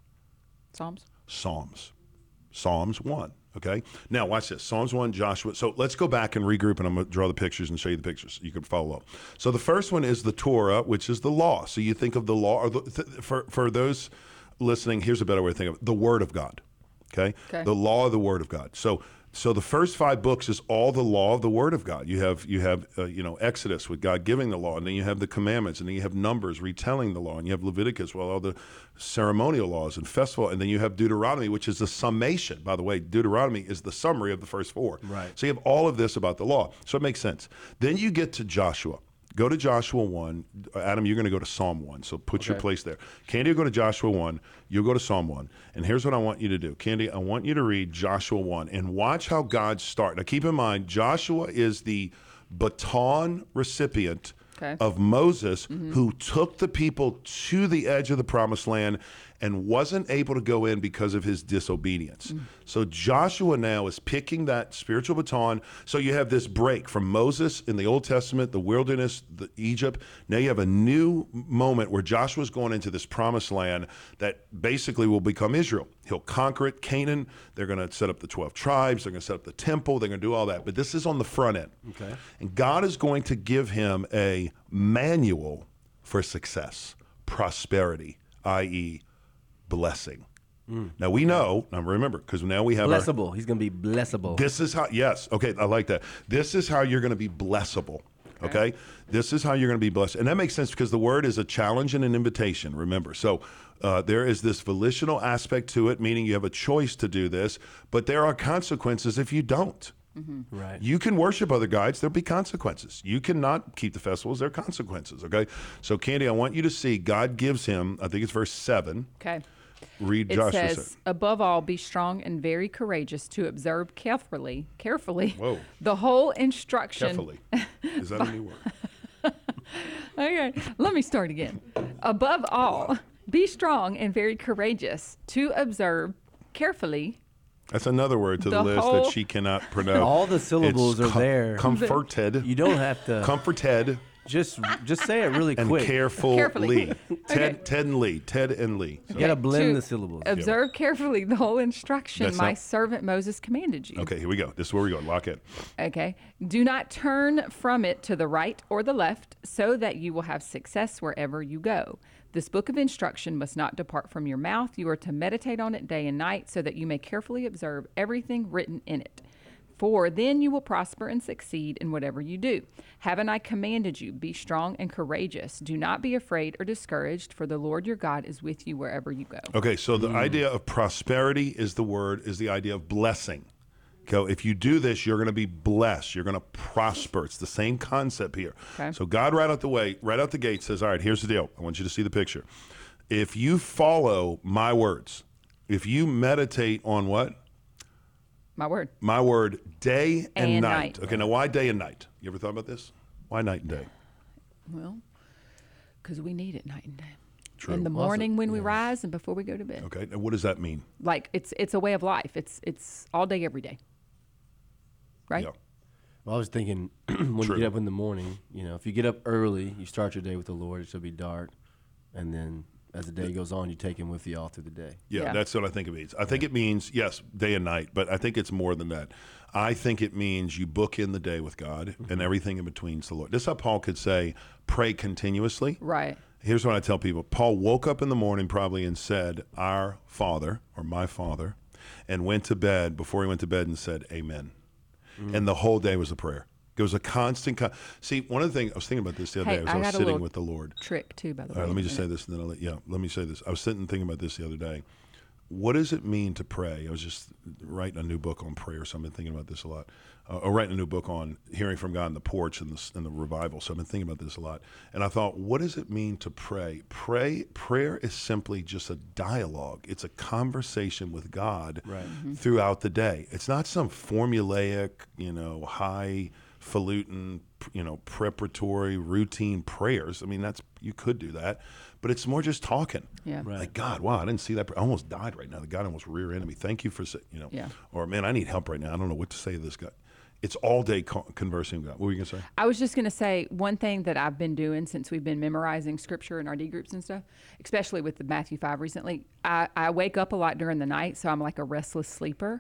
B: Psalms.
A: Psalms. Psalms one. Okay. Now watch this. Psalms one, Joshua. So let's go back and regroup, and I'm going to draw the pictures and show you the pictures. You can follow up. So the first one is the Torah, which is the law. So you think of the law, or the, th- for for those listening, here's a better way to think of it: the Word of God. Okay.
B: Okay.
A: The law of the Word of God. So. So the first five books is all the law of the Word of God. You have you have uh, you know Exodus with God giving the law, and then you have the commandments, and then you have Numbers retelling the law, and you have Leviticus, well, all the ceremonial laws and festival, and then you have Deuteronomy, which is the summation. By the way, Deuteronomy is the summary of the first four.
C: Right.
A: So you have all of this about the law. So it makes sense. Then you get to Joshua. Go to Joshua one. Adam, you're going to go to Psalm one. So put your
C: Okay.
A: place there. Candy will go to Joshua one. You'll go to Psalm one. And here's what I want you to do. Candy, I want you to read Joshua one and watch how God starts. Now, keep in mind, Joshua is the baton recipient
B: Okay.
A: of Moses, who took the people to the edge of the promised land and wasn't able to go in because of his disobedience. So Joshua now is picking that spiritual baton. So you have this break from Moses in the Old Testament, the wilderness, the Egypt. Now you have a new moment where Joshua's going into this promised land that basically will become Israel. He'll conquer it, Canaan. They're going to set up the twelve tribes. They're going to set up the temple. They're going to do all that. But this is on the front end.
C: Okay.
A: And God is going to give him a manual for success, prosperity, that is blessing. Now we know, now remember, because now we have our,
C: Blessable. He's going to be blessable.
A: this is how, yes, okay, I like that. This is how you're going to be blessable, okay? This is how you're going to be blessed. And that makes sense because the word is a challenge and an invitation, remember. So uh, there is this volitional aspect to it, meaning you have a choice to do this, but there are consequences if you don't.
C: Right.
A: You can worship other gods, there'll be consequences. You cannot keep the festivals, there are consequences, okay? So, Candy, I want you to see God gives him, I think it's verse seven.
B: Okay.
A: Read
B: It
A: Joshua.
B: says, above all, be strong and very courageous to observe carefully, carefully,
A: Whoa.
B: the whole instruction.
A: Carefully. Is that a new word?
B: Okay, let me start again. Above all, be strong and very courageous to observe carefully.
A: That's another word to the,
B: The
A: list
B: whole-
A: that she cannot pronounce.
C: All the syllables
A: It's
C: are
A: com-
C: there.
A: Comforted.
C: You don't have to
A: Comforted
C: just just say it really
A: and
C: quick.
A: carefully.
B: Carefully.
A: Ted,
B: Okay.
A: Ted and Lee. Ted and Lee. So-
C: You gotta blend
B: To
C: the syllables.
B: Observe carefully the whole instruction
A: That's
B: my
A: not-
B: servant Moses commanded you.
A: Okay, here we go. This is where we go. Lock in.
B: Okay. Do not turn from it to the right or the left, so that you will have success wherever you go. This book of instruction must not depart from your mouth. You are to meditate on it day and night, so that you may carefully observe everything written in it. For then you will prosper and succeed in whatever you do. Haven't I commanded you? Be strong and courageous. Do not be afraid or discouraged, for the Lord your God is with you wherever you go.
A: Okay, so the idea of prosperity is the word, is the idea of blessing. Okay, if you do this, you're going to be blessed. You're going to prosper. It's the same concept here.
B: Okay.
A: So God right out the way, right out the gate says, all right, here's the deal. I want you to see the picture. If you follow my words, if you meditate on what?
B: My word.
A: My word, day and,
B: And
A: night.
B: night.
A: Okay, now why day and night? You ever thought about this? Why night and day?
B: Well, because we need it night and day.
A: True.
B: In the
C: Also-
B: morning when we rise and before we go to bed.
A: Okay, now what does that mean?
B: Like it's it's a way of life. It's it's all day, every day. Right?
A: Yeah.
C: Well, I was thinking when
A: True.
C: you get up in the morning, you know, if you get up early, you start your day with the Lord, it'll be dark. And then as the day goes on, you take him with you all through the day.
A: Yeah,
B: Yeah.
A: that's what I think it means. I think it means, yes, day and night, but I think it's more than that. I think it means you book in the day with God and everything in between's the Lord. This is how Paul could say, pray continuously.
B: Right.
A: Here's what I tell people. Paul woke up in the morning probably and said, our Father, or my Father, and went to bed before he went to bed and said, amen. And the whole day was a prayer. It was a constant. Con- See, one of the things, I was thinking about this the other
B: Hey,
A: day as
B: I
A: I was
B: got a
A: sitting
B: little
A: with the Lord.
B: Trick too, by the
A: All
B: way.
A: right, let me just say this, and then I'll let, yeah, let me say this. I was sitting and thinking about this the other day. What does it mean to pray? I was just writing a new book on prayer, so I've been thinking about this a lot. Uh, or writing a new book on hearing from God in the porch and the, and the revival, so I've been thinking about this a lot. And I thought, what does it mean to pray? Pray, prayer is simply just a dialogue. It's a conversation with God
C: Right.
B: Mm-hmm.
A: throughout the day. It's not some formulaic, you know, highfalutin, you know, preparatory, routine prayers. I mean, that's you could do that, but it's more just talking.
B: Yeah.
C: Right.
A: Like, God, wow, I didn't see that. I almost died right now. The guy almost rear-ended me. Thank you for, sa- you know.
B: Yeah.
A: Or, man, I need help right now. I don't know what to say to this guy. It's all day co- conversing with God. What were you going to say?
B: I was just going to say one thing that I've been doing since we've been memorizing scripture in our D groups and stuff, especially with the Matthew five recently. I, I wake up a lot during the night, so I'm like a restless sleeper.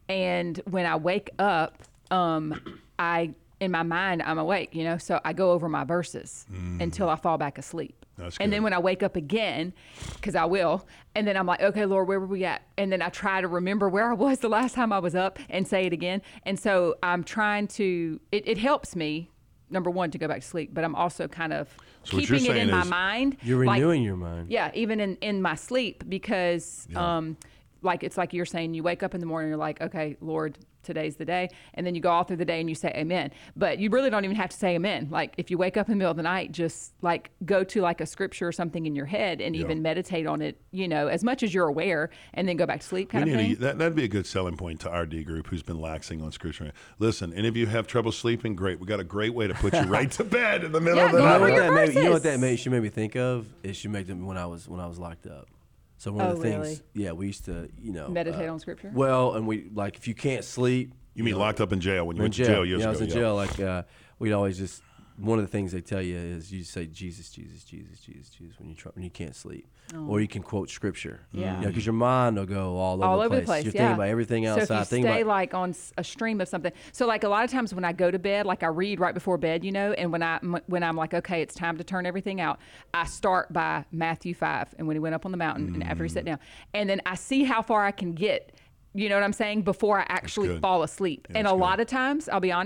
B: And when I wake up, um, I in my mind I'm awake, you know, so I go over my verses until I fall back asleep.
A: That's
B: and then
A: good.
B: when I wake up again, because I will, and then I'm like, okay, Lord, where were we at? And then I try to remember where I was the last time I was up and say it again. And so I'm trying to, it, it helps me, number one, to go back to sleep, but I'm also kind of
A: So what you're
B: keeping it in
A: saying
B: my
A: is
B: mind.
C: You're
B: like-
C: renewing your mind.
B: Yeah, even in, in my sleep, because um, like it's like you're saying, you wake up in the morning, you're like, okay, Lord, today's the day. And then you go all through the day and you say amen. But you really don't even have to say amen. Like if you wake up in the middle of the night, just like go to like a scripture or something in your head and
A: Yeah.
B: even meditate on it, you know, as much as you're aware, and then go back to sleep
A: We
B: kind of
A: need
B: thing.
A: to, that, that'd be a good selling point to our D group who's been laxing on scripture. Listen, any of you have trouble sleeping? Great. We got a great way to put you right to bed in the middle
B: Yeah,
A: of the
B: go
C: You know
B: over
A: night.
C: what
B: your
C: that made, you know what
B: verses.
C: that made she made me think of is she made them when I was when I was locked up. So one
B: Oh,
C: of the things,
B: really?
C: yeah, we used to, you know,
B: Meditate
C: uh,
B: on scripture?
C: Well, and we like if you can't sleep,
A: You mean
C: know,
A: locked up in jail when you
C: in
A: went to jail years
C: yeah, I
A: ago?
C: was in
A: yeah.
C: jail. Like uh, we'd always just one of the things they tell you is you say Jesus, Jesus, Jesus, Jesus, Jesus when you try, when you can't sleep, or you can quote scripture.
B: Yeah.
C: because your mind will go all over
B: all
C: the
B: over
C: place.
B: the place.
C: You're
B: yeah.
C: thinking about everything outside.
B: So if you
C: thinking
B: stay
C: about,
B: like on s- a stream of something, so like a lot of times when I go to bed, like I read right before bed, you know, and when I m- when I'm like, okay, it's time to turn everything out, I start by Matthew five, and when he went up on the mountain, and after he sat down, and then I see how far I can get. You know what I'm saying? Before I actually
A: good.
B: fall asleep, and
A: that's
B: a
A: good.
B: lot of times, I'll be honest,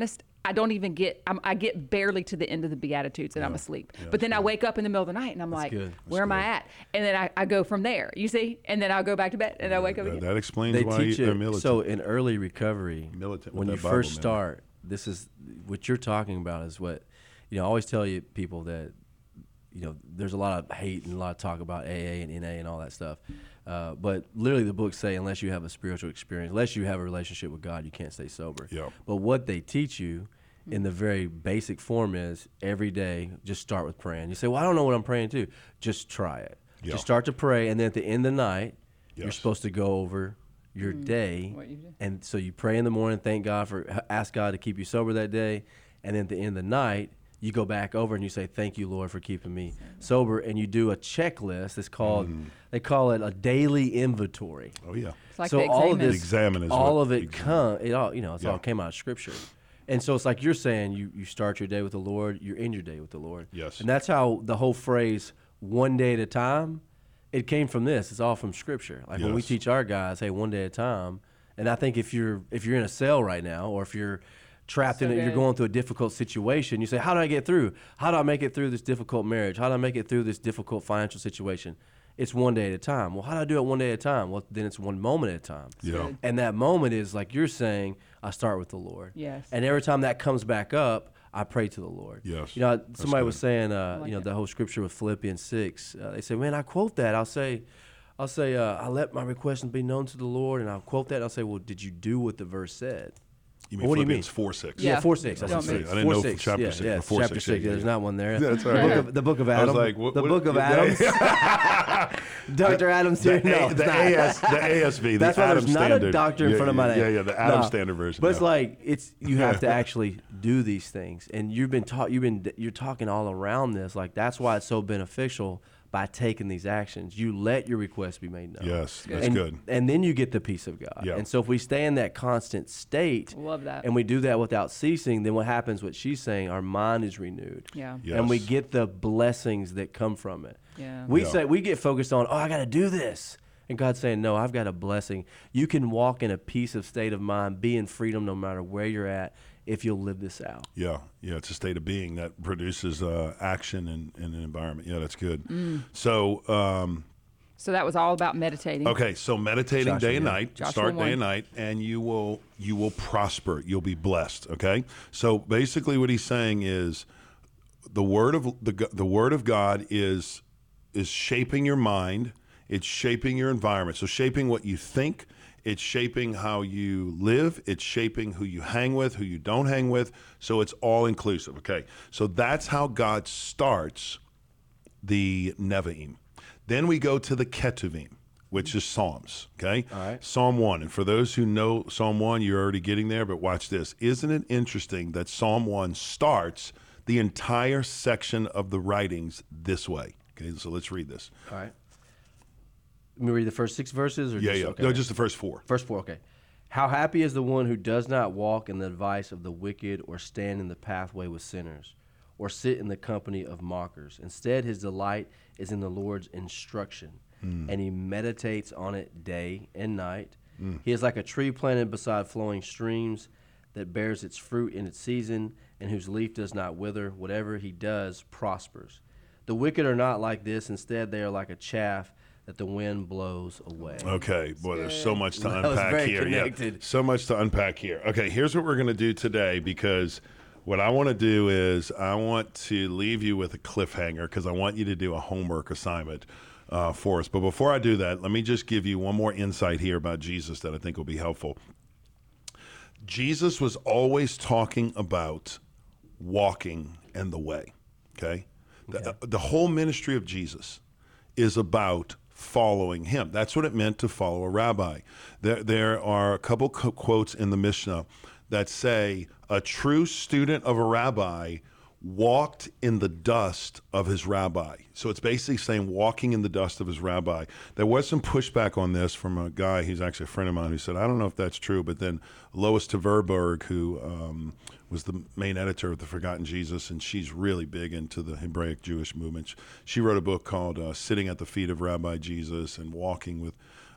B: I don't even get, I'm, I get barely to the end of the Beatitudes and I'm asleep. But then I wake up in the middle of the night and I'm like,
C: good.
B: where am I at? And then I, I go from there, you see? And then I'll go back to bed and I wake up
A: That,
B: again.
A: that explains
C: They
A: why
C: teach
A: you, they're
C: it.
A: militant.
C: So in early recovery,
A: Militant with
C: when
A: that
C: you
A: Bible,
C: first
A: man.
C: start, this is what you're talking about is what, you know, I always tell you people that, you know, there's a lot of hate and a lot of talk about A A and N A and all that stuff. Uh, but literally the books say unless you have a spiritual experience, unless you have a relationship with God, you can't stay sober.
A: Yeah.
C: But what they teach you in the very basic form is every day just start with praying. You say, well, I don't know what I'm praying to. Just try it.
A: Yeah.
C: Just start to pray, and then at the end of the night, you're
A: Yes.
C: supposed to go over your day.
B: What you do.
C: And so you pray in the morning, thank God for, ask God to keep you sober that day. And then at the end of the night, you go back over and you say, thank you, Lord, for keeping me sober. And you do a checklist. It's called, they call it a daily inventory.
A: Oh, yeah.
B: It's like
C: so
B: the
C: all of
B: examen.
C: this,
A: Examine is
C: all
A: what-
C: of it
A: examine.
C: come, it all, you know, it's
A: Yeah.
C: all came out of Scripture. And so it's like you're saying, you, you start your day with the Lord, you're in your day with the Lord.
A: Yes.
C: And that's how the whole phrase, one day at a time, it came from this. It's all from Scripture. Like when we
A: Yes.
C: teach our guys, hey, one day at a time. And I think if you're if you're in a cell right now, or if you're trapped
B: So
C: in it, you're
B: good.
C: going through a difficult situation, you say, how do I get through? How do I make it through this difficult marriage? How do I make it through this difficult financial situation? It's one day at a time. Well, how do I do it one day at a time? Well, then it's one moment at a time.
A: Yeah.
B: good.
C: And that moment is like you're saying, I start with the Lord.
B: Yes.
C: And every time that comes back up, I pray to the Lord.
A: Yes.
C: You know,
A: That's
C: somebody was
A: good.
C: saying, uh,
B: like
C: you know,
B: it.
C: the whole scripture with Philippians six. Uh, they say, man, I quote that. I'll say, I'll say, uh, I let my requests be known to the Lord, and I'll quote that. And I'll say, well, did you do what the verse said?
A: You mean
C: What do you
A: Philippians
C: mean?
A: four six?
B: Yeah.
C: four six. I
B: Don't
C: should say.
B: mix.
A: I didn't
C: Four
A: know
C: six.
A: chapter
C: yeah,
A: six,
C: Yeah,
A: but four
C: chapter
A: six,
C: six.
A: yeah,
C: There's
A: yeah.
C: not one there.
A: That's
C: The
A: right.
C: book of, the book of
A: I was
C: Adam.
A: like, what-
C: the
A: what-
C: book of
A: yeah,
C: Adams. Doctor Adams
A: The,
C: here. No,
A: A,
C: it's
A: the,
C: not.
A: A S, the A S V, the
C: That's why
A: Adam
C: there's not
A: Standard.
C: a doctor in
A: yeah,
C: front of
A: yeah,
C: my name.
A: Yeah, yeah, the Adam
C: No.
A: Standard version.
C: But it's
A: yeah.
C: like it's you have to actually do these things, and you've been taught. You've been you're talking all around this. Like that's why it's so beneficial by taking these actions. You let your requests be made known.
A: Yes, that's
C: and,
A: good.
C: And then you get the peace of God.
A: Yeah.
C: And so if we stay in that constant state,
B: Love that.
C: and we do that without ceasing, then what happens? What she's saying, our mind is renewed.
B: Yeah.
A: Yeah.
C: And we
A: Yes.
C: get the blessings that come from it.
B: Yeah.
C: We
A: Yeah.
C: say we get focused on, oh, I got to do this. And God's saying, no, I've got a blessing. You can walk in a peace of state of mind, be in freedom no matter where you're at if you'll live this out.
A: Yeah, yeah, it's a state of being that produces uh, action in, in an environment. Yeah, that's good.
B: Mm.
A: So, um,
B: So that was all about meditating.
A: okay, so meditating
C: Joshua,
A: day and
C: yeah.
A: night,
B: Joshua
A: start day
B: one.
A: and night, and you will you will prosper. You'll be blessed. Okay, so basically, what he's saying is the word of the the word of God is is shaping your mind. It's shaping your environment. So shaping what you think. It's shaping how you live. It's shaping who you hang with, who you don't hang with. So it's all inclusive. Okay. So that's how God starts the Nevi'im. Then we go to the Ketuvim, which is Psalms. Okay.
C: All right.
A: Psalm one. And for those who know Psalm one, you're already getting there, but watch this. Isn't it interesting that Psalm one starts the entire section of the writings this way? Okay. So let's read this.
C: All right. Let me read the first six verses? Or
A: Yeah.
C: just,
A: Yeah.
C: Okay.
A: No, just the first four.
C: Verse four, okay. How happy is the one who does not walk in the advice of the wicked, or stand in the pathway with sinners, or sit in the company of mockers. Instead, his delight is in the Lord's instruction, and he meditates on it day and night. He is like a tree planted beside flowing streams that bears its fruit in its season, and whose leaf does not wither. Whatever he does prospers. The wicked are not like this. Instead, they are like a chaff that the wind blows away.
A: Okay, boy, there's so much to
C: That was
A: unpack
C: very
A: here. Yeah,
C: connected.
A: so much to unpack here. Okay, here's what we're going to do today, because what I want to do is I want to leave you with a cliffhanger, because I want you to do a homework assignment uh, for us. But before I do that, let me just give you one more insight here about Jesus that I think will be helpful. Jesus was always talking about walking and the way. Okay, the, the whole ministry of Jesus is about following him. That's what it meant to follow a rabbi. There, there are a couple co- quotes in the Mishnah that say a true student of a rabbi walked in the dust of his rabbi. So it's basically saying walking in the dust of his rabbi. There was some pushback on this from a guy who's actually a friend of mine who said, I don't know if that's true, but then Lois Tverberg, who um, was the main editor of The Forgotten Jesus, and she's really big into the Hebraic Jewish movement. She wrote a book called uh, Sitting at the Feet of Rabbi Jesus and Walking with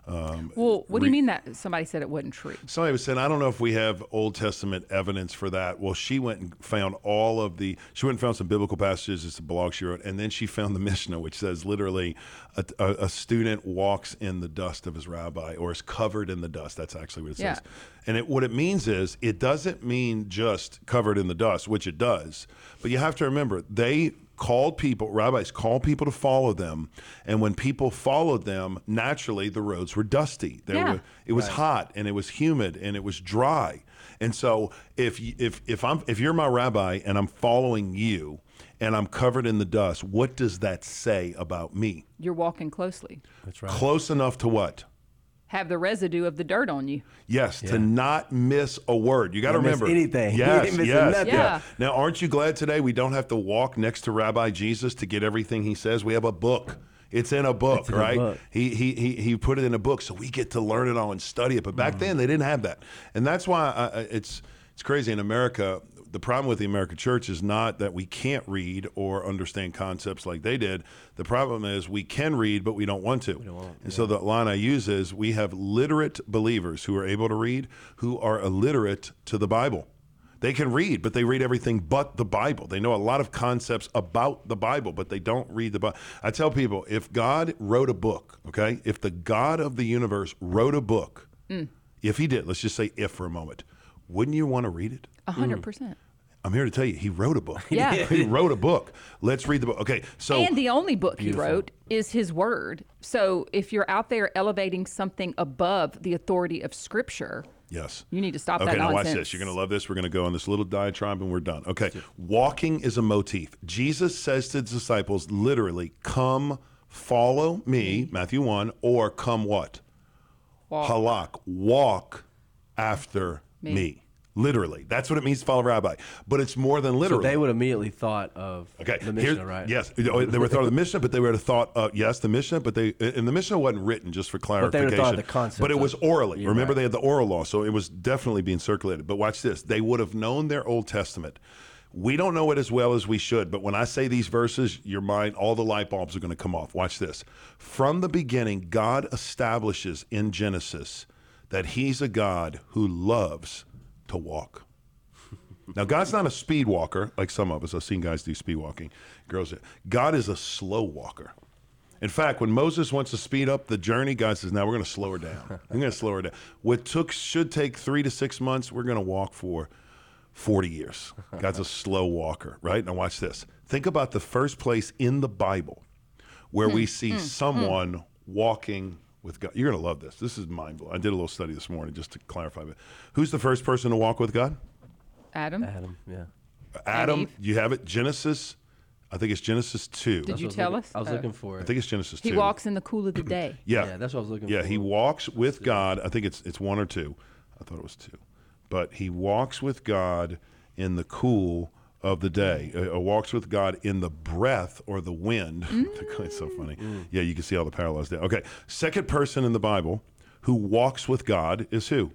B: Well, what do you
A: re-
B: mean that somebody said it wasn't true?
A: Somebody was saying, I don't know if we have Old Testament evidence for that. Well, she went and found all of the, she went and found some biblical passages, it's a blog she wrote, and then she found the Mishnah, which says literally a, a, a student walks in the dust of his rabbi or is covered in the dust. That's actually what it
B: Yeah.
A: says. And it, what it means is it doesn't mean just covered in the dust, which it does. But you have to remember, they called people, rabbis called people to follow them. And when people followed them, naturally the roads were dusty. There
B: Yeah.
A: were, it was hot and it was humid and it was dry. And so if you- if if I'm if you're my rabbi and I'm following you and I'm covered in the dust, what does that say about me?
B: You're walking closely.
C: That's right.
A: Close enough to what?
B: Have the residue of the dirt on you.
A: Yes, to
C: Yeah.
A: not miss a word. You got to
C: Don't miss
A: remember
C: anything. You
A: Yes,
C: ain't missing
A: yes,
C: nothing.
A: yeah.
B: Yeah.
A: Now, aren't you glad today we don't have to walk next to Rabbi Jesus to get everything he says? We have a book. It's in a book,
C: It's in a
A: right?
C: book.
A: He, he he he put it in a book, so we get to learn it all and study it. But back then, they didn't have that, and that's why I, I- it's it's crazy in America. The problem with the American church is not that we can't read or understand concepts like they did. The problem is we can read, but we don't want to. And so the line I use is we have literate believers who are able to read, who are illiterate to the Bible. They can read, but they read everything but the Bible. They know a lot of concepts about the Bible, but they don't read the Bible. I tell people, if God wrote a book, okay, if the God of the universe wrote a book, if he did, let's just say if for a moment, wouldn't you want to read it?
B: A hundred percent.
A: I'm here to tell you, he wrote a book.
B: Yeah.
A: He wrote a book. Let's read the book. Okay, so
B: And the only book he wrote is his word. So if you're out there elevating something above the authority of Scripture,
A: yes.
B: you need to stop
A: Okay,
B: that
A: now
B: nonsense.
A: watch this. You're going to love this. We're going to go on this little diatribe and we're done. Okay, walking is a motif. Jesus says to his disciples, literally, come follow me, Matthew one, or come what?
B: Walk.
A: Halak, walk after me.
B: Me.
A: Literally. That's what it means to follow Rabbi. But it's more than
C: So
A: literally.
C: they would immediately thought of
A: Okay,
C: the
A: here-
C: Mishnah, right?
A: Yes, they were thought of the Mishnah, but they would have thought, uh, yes, the Mishnah, but they and the Mishnah wasn't written just for
C: they
A: clarification.
C: would have thought of the concept
A: but it
C: of-
A: was orally.
C: You're
A: Remember,
C: right.
A: they had the oral law, so it was definitely being circulated. But watch this: they would have known their Old Testament. We don't know it as well as we should, but when I say these verses, your mind, all the light bulbs are going to come off. Watch this: from the beginning, God establishes in Genesis that He's a God who loves to walk. Now, God's not a speed walker like some of us. I've seen guys do speed walking. Girls, God is a slow walker. In fact, when Moses wants to speed up the journey, God says, now we're going to slow her down. We're going to slow her down. What took should take three to six months, we're going to walk for forty years. God's a slow walker, right? Now watch this. Think about the first place in the Bible where we see someone walking with God. You're going to love this. This is mind-blowing. I did a little study this morning just to clarify it. Who's the first person to walk with God?
B: Adam,
C: Adam, yeah.
A: Adam,
B: Eve.
A: you have it. Genesis, I think it's Genesis two.
B: Did you
C: I was
B: tell
C: looking-
B: us?
C: I was
B: Oh.
C: looking for
A: I
C: it.
A: think it's Genesis
B: he
A: two.
B: walks in the cool of the day.
A: Yeah.
C: Yeah, that's what I was looking
A: Yeah,
C: for.
A: he walks with God. I think it's it's one or two. I thought it was two. But he walks with God in the cool of the day. Uh, uh, walks with God in the breath or the wind. It's so funny. Yeah, you can see all the parallels there. Okay, second person in the Bible who walks with God is who?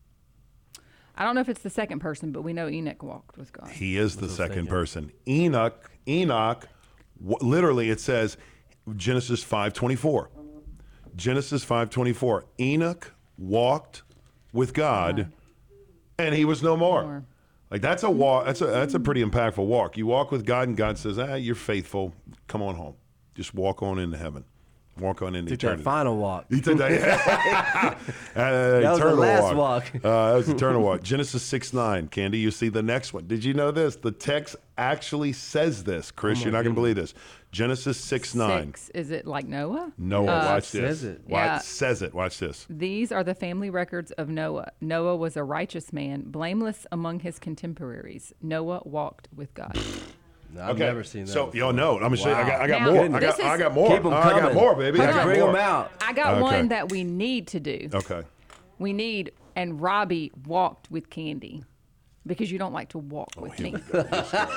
B: I don't know if it's the second person, but we know Enoch walked with God.
A: He is the
C: what I was
A: second
C: thinking.
A: person. Enoch, Enoch, w- literally it says Genesis five twenty-four. Genesis five twenty-four. Enoch walked with God, and he was no more.
B: More.
A: Like that's a walk. That's a that's a pretty impactful walk. You walk with God, and God says, "Ah, you're faithful. Come on home. Just walk on into heaven. Walk on into
C: Took that
A: eternity."
C: final walk.
A: He took that. uh,
C: That was the
A: eternal
C: last
A: walk.
C: walk.
A: Uh, that was eternal walk. Genesis six nine. Candy, you see the next one. Did you know this? The text actually says this. Chris, you're not going to believe this. Genesis six nine.
B: Six. Is it like Noah?
A: Noah,
B: Uh,
A: watch this.
C: says it.
A: Watch,
B: Yeah.
A: Says it. Watch this.
B: These are the family records of Noah. Noah was a righteous man, blameless among his contemporaries. Noah walked with God.
C: No, I've
A: Okay.
C: never seen that.
A: So
C: before.
A: y'all know. I'm gonna show you. I got, I got
B: Now,
A: more. I
B: this
A: got, I
B: is-
A: got more.
C: Keep 'em
A: I got
C: coming.
A: more, baby. I
B: Hold
A: got
B: on.
C: Bring
A: more.
C: them out.
B: I got
A: Okay.
B: one that we need to do.
A: Okay.
B: We need, and Robbie walked with Candy. Because you don't like to walk with me.
A: Here we go. Here we go.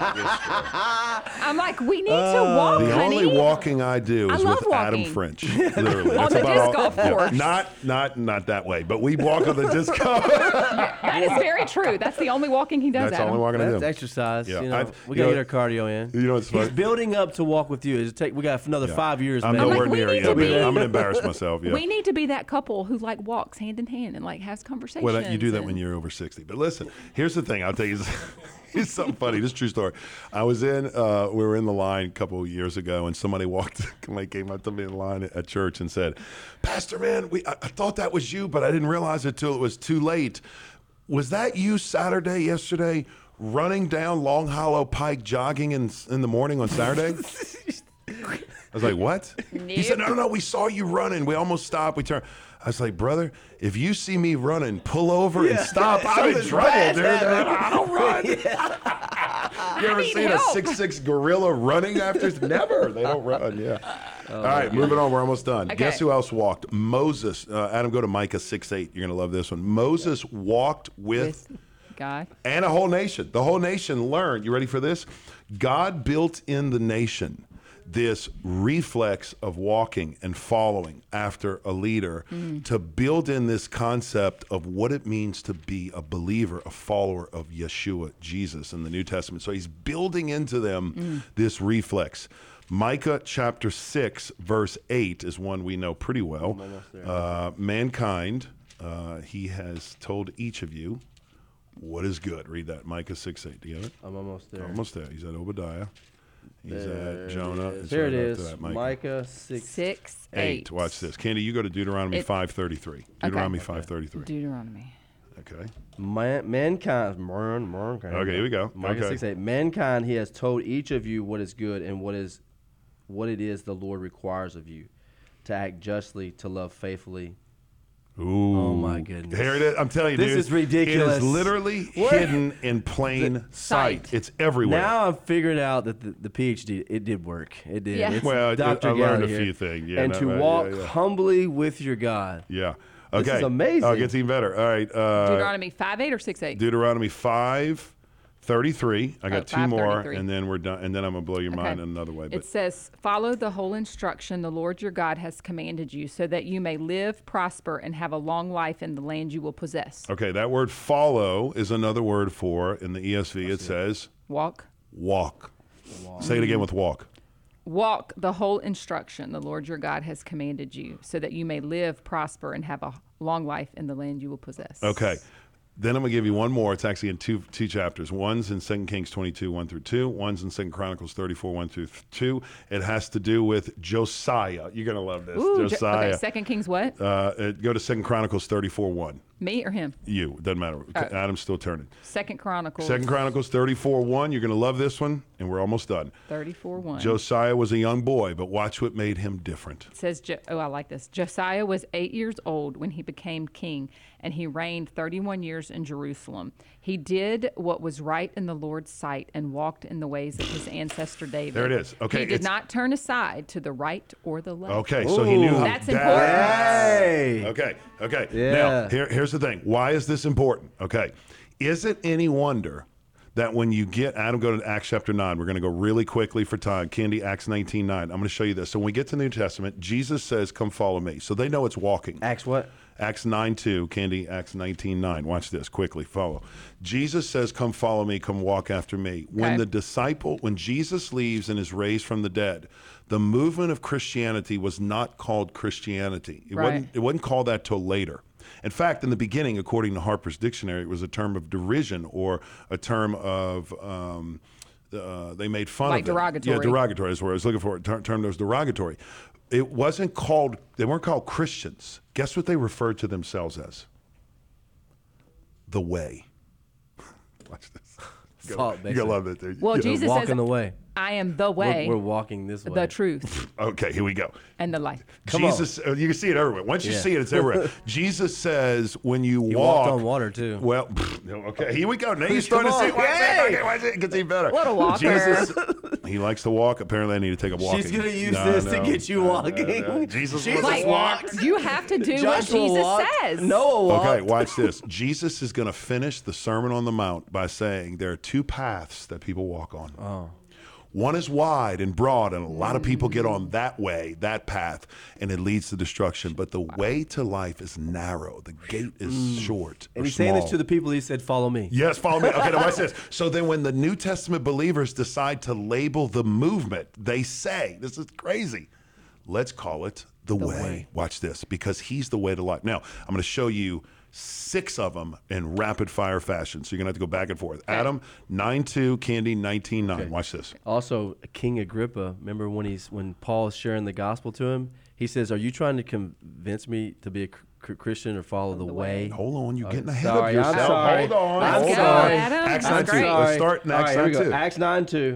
B: I'm like, we need to walk,
A: The
B: honey.
A: only walking I do
B: I
A: is
B: love
A: with Adam
B: walking.
A: French. Literally.
B: On
A: That's
B: the
A: about
B: disc
A: all-
B: golf
A: yeah.
B: course.
A: Not, not, not that way, but we walk on the disc golf.
B: That is very true. That's the only walking he does,
A: That's the
B: Adam.
A: only walking I
C: That's
A: do.
C: exercise.
A: Yeah.
C: You know,
A: I've-
C: we
A: you
C: gotta
A: know-
C: get our cardio in.
A: You know what's
C: He's
A: funny?
C: building up to walk with you. It'll take. We got another
A: Yeah.
C: five years.
A: I'm
C: man.
A: nowhere
B: like, we
A: near
B: need
A: you.
B: to
A: I'm gonna-
B: be-
A: I'm going to embarrass myself. Yeah.
B: We need to be that couple who like walks hand in hand and like has conversations.
A: Well, that, you do that
B: and-
A: when you're over sixty. But listen, here's the thing. I'll tell you. Here's something funny. This is a true story. I was in, uh, we were in the line a couple of years ago, and somebody walked, like, came up to me in line at, at church and said, "Pastor, man, we, I, I thought that was you, but I didn't realize it till it was too late. Was that you Saturday, yesterday, running down Long Hollow Pike, jogging in in the morning on Saturday?" I was like, "What?" He said, "No, no, no. We saw you running. We almost stopped. We turned." I was like, "Brother, if you see me running, pull over and stop. I'm in
C: something's
A: trouble,
C: bad
A: dude.
C: happening."
A: I don't run." You ever
B: need
A: seen
B: help.
A: a six six gorilla running after? Never. They don't run. Yeah. All right, moving on. We're almost done.
B: Okay.
A: Guess who else walked? Moses. Uh, Adam, go to Micah six eight. You're gonna love this one. Moses walked with.
B: With God.
A: And a whole nation. The whole nation learned. You ready for this? God built in the nation this reflex of walking and following after a leader to build in this concept of what it means to be a believer, a follower of Yeshua, Jesus in the New Testament. So he's building into them this reflex. Micah chapter six, verse eight is one we know pretty well. Uh, mankind, uh, he has told each of you what is good. Read that. Micah six eight. Do you have it?
C: I'm almost there.
A: Almost there. He's at Obadiah. He's
C: There
A: at Jonah.
C: it is.
A: It's
C: There
A: right
C: it
A: after
C: is.
A: that, Micah.
C: Micah six.
B: Six,
A: Eight.
B: eight.
A: Watch this. Candy, you go to Deuteronomy
B: It-
A: five thirty-three. Deuteronomy five thirty-three.
B: Deuteronomy.
A: Okay.
C: Man, mankind. man- mankind.
A: Okay, here we go.
C: Micah
A: Okay.
C: six eight. Mankind, he has told each of you what is good and what is, what it is the Lord requires of you, to act justly, to love faithfully.
A: Ooh.
C: Oh, my goodness.
A: Here it is. I'm telling you,
C: This
A: dude.
C: is ridiculous.
A: It is literally
C: What?
A: hidden in plain sight.
B: sight.
A: It's everywhere.
C: Now I've figured out that the, the PhD, it did work. It did.
B: Yeah.
C: It's
A: Well, I-
C: Doctor
A: I learned a
C: Gallagher.
A: few things. Yeah,
C: and
A: no,
C: to
A: right,
C: walk
A: yeah, yeah.
C: humbly with your God.
A: yeah.
C: This
A: Okay.
C: is amazing.
A: Oh, it gets even better. All right. Uh,
B: Deuteronomy five eight or six eight?
A: Deuteronomy five thirty-three. I got
B: Oh,
A: two more,
B: five thirty-three.
A: and then we're done. And then I'm gonna blow your mind
B: Okay.
A: in another way. But
B: It says, "Follow the whole instruction the Lord your God has commanded you, so that you may live, prosper, and have a long life in the land you will possess."
A: okay, that word "follow" is another word for in the E S V. It says
B: Walk.
A: "walk." Say it again with "walk."
B: Walk the whole instruction the Lord your God has commanded you, so that you may live, prosper, and have a long life in the land you will possess.
A: Okay. Then I'm going to give you one more. It's actually in two two chapters. One's in Second Kings twenty-two, one through two. One's in Second Chronicles thirty-four, one through two. It has to do with Josiah. You're going to love this.
B: Ooh, Jo-
A: Josiah.
B: okay, Second Kings what?
A: uh, uh, go to Second Chronicles thirty-four, one.
B: Me or him?
A: You. Doesn't matter.
B: right.
A: Adam's still turning.
B: Second Chronicles
A: Second Chronicles thirty-four, one. You're going to love this one, and we're almost done.
B: thirty-four one.
A: Josiah was a young boy, but watch what made him different.
B: It says, Jo- oh, I like this. Josiah was eight years old when he became king, and he reigned thirty-one years in Jerusalem. He did what was right in the Lord's sight and walked in the ways of his ancestor David.
A: There it is. Okay,
B: He did
A: it's-
B: not turn aside to the right or the left.
A: Okay, so he knew
C: Ooh.
A: how
B: That's
A: that-
C: Hey.
A: Okay, okay.
C: Yeah.
A: Now, here, here's the thing. Why is this important? Okay. Is it any wonder that when you get, Adam, go to Acts chapter nine. We're going to go really quickly for time. Candy, Acts nineteen nine. I'm going to show you this. So when we get to the New Testament, Jesus says, come follow me. So they know it's walking.
C: Acts what?
A: Acts nine two, Candy, Acts nineteen nine. Watch this quickly. Follow. Jesus says, come follow me, come walk after me. When
B: Okay.
A: the disciple, when Jesus leaves and is raised from the dead, the movement of Christianity was not called Christianity. It
B: Right.
A: wasn't it wasn't called that till later. In fact, in the beginning, according to Harper's Dictionary, it was a term of derision or a term of um, uh, they made fun
B: Like
A: of it.
B: derogatory.
A: Yeah, derogatory is what I was looking for. A ter- term that was derogatory. It wasn't called. They weren't called Christians. Guess what they referred to themselves as? The way. Watch this. You're
C: Salt,
A: gonna, you're gonna
C: basically.
A: love it, dude.
B: Well,
A: You know,
B: Jesus
C: Walking
B: says,
C: the way.
B: I am the
C: We're,
B: way,
C: we're walking this way.
B: the truth,
A: Okay, here we go.
B: and the life.
C: Come on.
A: Jesus, uh, you can see it everywhere. Once you
C: Yeah.
A: see it, it's everywhere. Jesus says when you
C: He
A: walk
C: walked on water too.
A: Well, okay, here we go. Now you're starting to
C: Come
A: see.
C: on.
A: Watch it,
C: Hey!
A: okay, watch it. It gets even better.
B: What a walker.
A: Jesus, he likes to walk. Apparently, I need to take a walk.
C: She's gonna use this to get you walking.
A: Jesus,
C: Jesus
A: was a
B: Like,
A: walk.
B: you have to do what
C: Joshua
B: Jesus
C: walked.
B: says.
C: Noah walked.
A: Okay, watch this. Jesus is going to finish the Sermon on the Mount by saying there are two paths that people walk on.
C: Oh.
A: One is wide and broad, and a lot of people get on that way, that path, and it leads to destruction. But the way to life is narrow. The gate is short.
C: And
A: or
C: he's saying this
A: small.
C: to the people. He said, "Follow me."
A: Yes, follow me. Okay, now watch this. So then when the New Testament believers decide to label the movement, they say, this is crazy, let's call it the, way.
B: way.
A: Watch this, because he's the way to life. Now, I'm going to show you six of them in rapid fire fashion. So you're going to have to go back and forth. Adam, nine two, Candy, nineteen nine.
C: Okay.
A: Watch this.
C: Also, King Agrippa. Remember when he's when Paul's sharing the gospel to him? He says, "Are you trying to convince me to be a cr- Christian or follow the,
B: the
C: way?"
B: way.
A: Hold on, you're getting ahead
C: sorry,
A: of
C: I'm
A: yourself.
C: sorry.
A: Hold on.
B: Let's
A: hold
B: go,
A: on.
B: Adam.
A: Acts
B: That's
A: nine two.
B: great.
A: Let's start in
C: All
A: Acts
C: right, here we
A: nine
C: go.
A: two.
C: Acts nine two.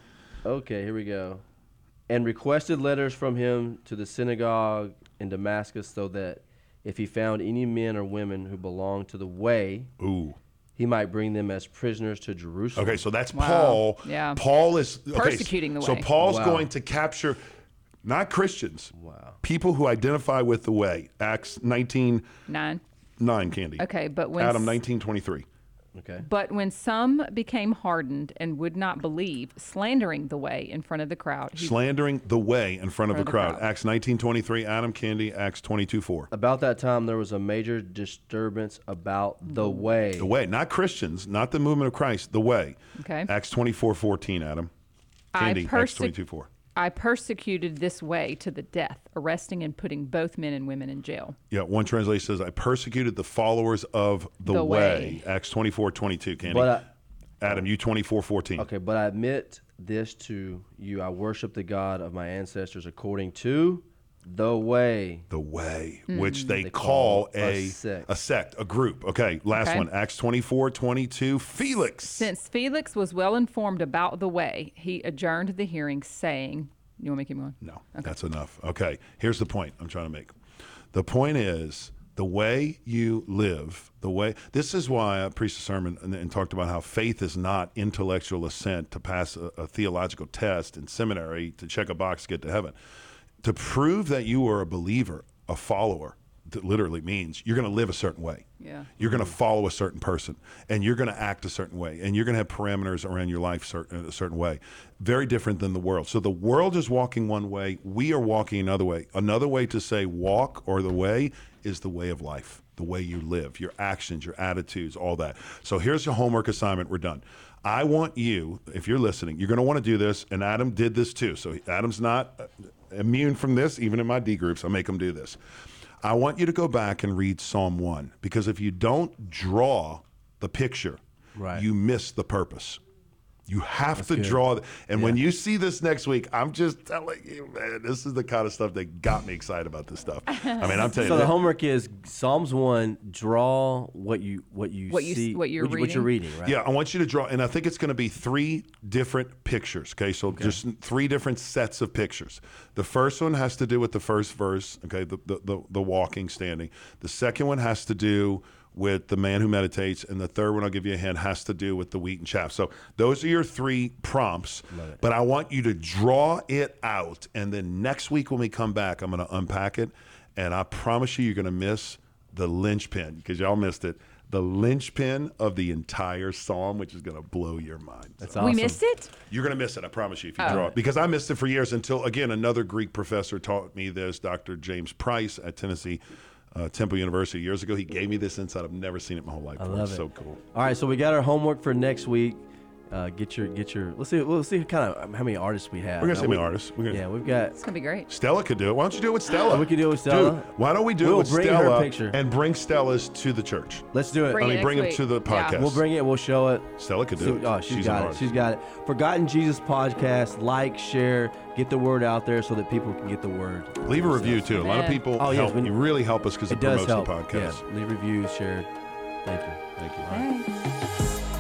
C: Okay, here we go. And requested letters from him to the synagogue in Damascus, so that if he found any men or women who belonged to the way,
A: Ooh.
C: he might bring them as prisoners to Jerusalem.
A: Okay, so that's
B: Wow.
A: Paul.
B: Yeah.
A: Paul is okay,
B: Persecuting the
A: So
B: way.
A: Paul's
C: Wow.
A: going to capture not Christians,
C: Wow.
A: people who identify with the way. Acts nineteen
B: Nine.
A: nine, Candy.
B: Okay, but when
A: Adam
B: s-
A: nineteen twenty-three.
C: Okay.
B: But when some became hardened and would not believe, slandering the way in front of the crowd, he,
A: Slandering the way in front of the
B: Front of the
A: crowd.
B: crowd.
A: Acts nineteen twenty-three, Adam, Candy, Acts twenty-two four.
C: About that time, there was a major disturbance about the way.
A: The way, not Christians, not the movement of Christ, the way.
B: Okay.
A: Acts twenty-four fourteen, Adam.
B: I
A: Candy, Acts
B: perse-
A: twenty-two four.
B: I persecuted this way to the death, arresting and putting both men and women in jail.
A: Yeah, one translation says, I persecuted the followers of the,
B: The
A: way.
B: way.
A: Acts twenty-four twenty-two, Candy.
C: But
A: Adam, you twenty-four fourteen.
C: Okay, but I admit this to you. I worship the God of my ancestors according to the way.
A: The way, which they,
C: They
A: call,
C: call
A: a,
C: a sect.
A: a sect, a group. Okay, last
B: Okay.
A: one. Acts twenty-four twenty-two, Felix.
B: Since Felix was well informed about the way, he adjourned the hearing, saying, "You want me to keep going?"
A: No, that's enough. Okay, here's the point I'm trying to make. The point is the way you live, the way, this is why I preached a sermon and, and talked about how faith is not intellectual assent to pass a, a theological test in seminary to check a box to get to heaven. To prove that you are a believer, a follower, that literally means you're going to live a certain way.
B: Yeah.
A: You're going to follow a certain person, and you're going to act a certain way, and you're going to have parameters around your life certain, a certain way. Very different than the world. So the world is walking one way. We are walking another way. Another way to say walk or the way is the way of life, the way you live, your actions, your attitudes, all that. So here's your homework assignment. We're done. I want you, if you're listening, you're going to want to do this, and Adam did this too. So Adam's not immune from this, even in my D groups. I make him do this. I want you to go back and read Psalm one, because if you don't draw the picture,
C: Right.
A: you miss the purpose. You have
C: That's
A: to
C: good.
A: draw. And when
C: Yeah.
A: you see this next week, I'm just telling you, man, this is the kind of stuff that got me excited about this stuff. I mean, I'm telling
C: So
A: you.
C: the
A: that-
C: homework is Psalms one. Draw what you what you
B: What you-
C: see,
B: what you're
C: what you're reading, right?
A: Yeah, I want you to draw, and I think it's going to be three different pictures. Okay, so just three different sets of pictures. The first one has to do with the first verse. Okay, the the the, the walking, standing. The second one has to do with the man who meditates, and the third one, I'll give you a hint, has to do with the wheat and chaff. So those are your three prompts. But I want you to draw it out, and then next week when we come back, I'm going to unpack it, and I promise you, you're going to miss the linchpin, because y'all missed it. The linchpin of the entire psalm, which is going to blow your mind.
C: That's
A: So
C: awesome.
B: We missed it?
A: you're going to miss it, I promise you, if you
B: Oh.
A: draw it. Because I missed it for years until, again, another Greek professor taught me this, Doctor James Price at Tennessee uh, Temple University years ago. He gave me this insight. I've never seen it my whole life.
C: I
A: before.
C: love
A: It's
C: it.
A: so cool.
C: All right, so we got our homework for next week. Uh, get your get your. Let's see. Let's see kind of how many artists we have.
A: We're going to
C: Now,
A: see many
C: we-
A: artists. We're gonna,
C: Yeah, we've got.
B: It's going to be great.
A: Stella could do it. Why don't you do it with Stella?
C: We could do it with Stella.
A: Dude, why don't we do
C: We'll
A: it with
C: bring her
A: Stella
C: picture.
A: and bring Stella's to the church?
C: Let's do it.
B: Bring
A: I mean,
B: it
A: bring him
B: next
A: to the
B: week. Yeah.
A: podcast.
C: We'll bring it. We'll show it.
A: Stella could do
C: So-
A: it.
C: oh, she's
A: an
C: got it.
A: artist.
C: She's got it. Forgotten Jesus podcast. Like, share, get the word out there so that people can get the word.
A: Leave a review, too. A lot of
B: Amen.
A: people
C: Oh, yes,
A: help.
C: we-
A: You really help us because it,
C: It does
A: promotes
C: help.
A: the podcast.
C: Yeah, leave reviews, share. Thank you.
A: Thank you.
B: Thanks.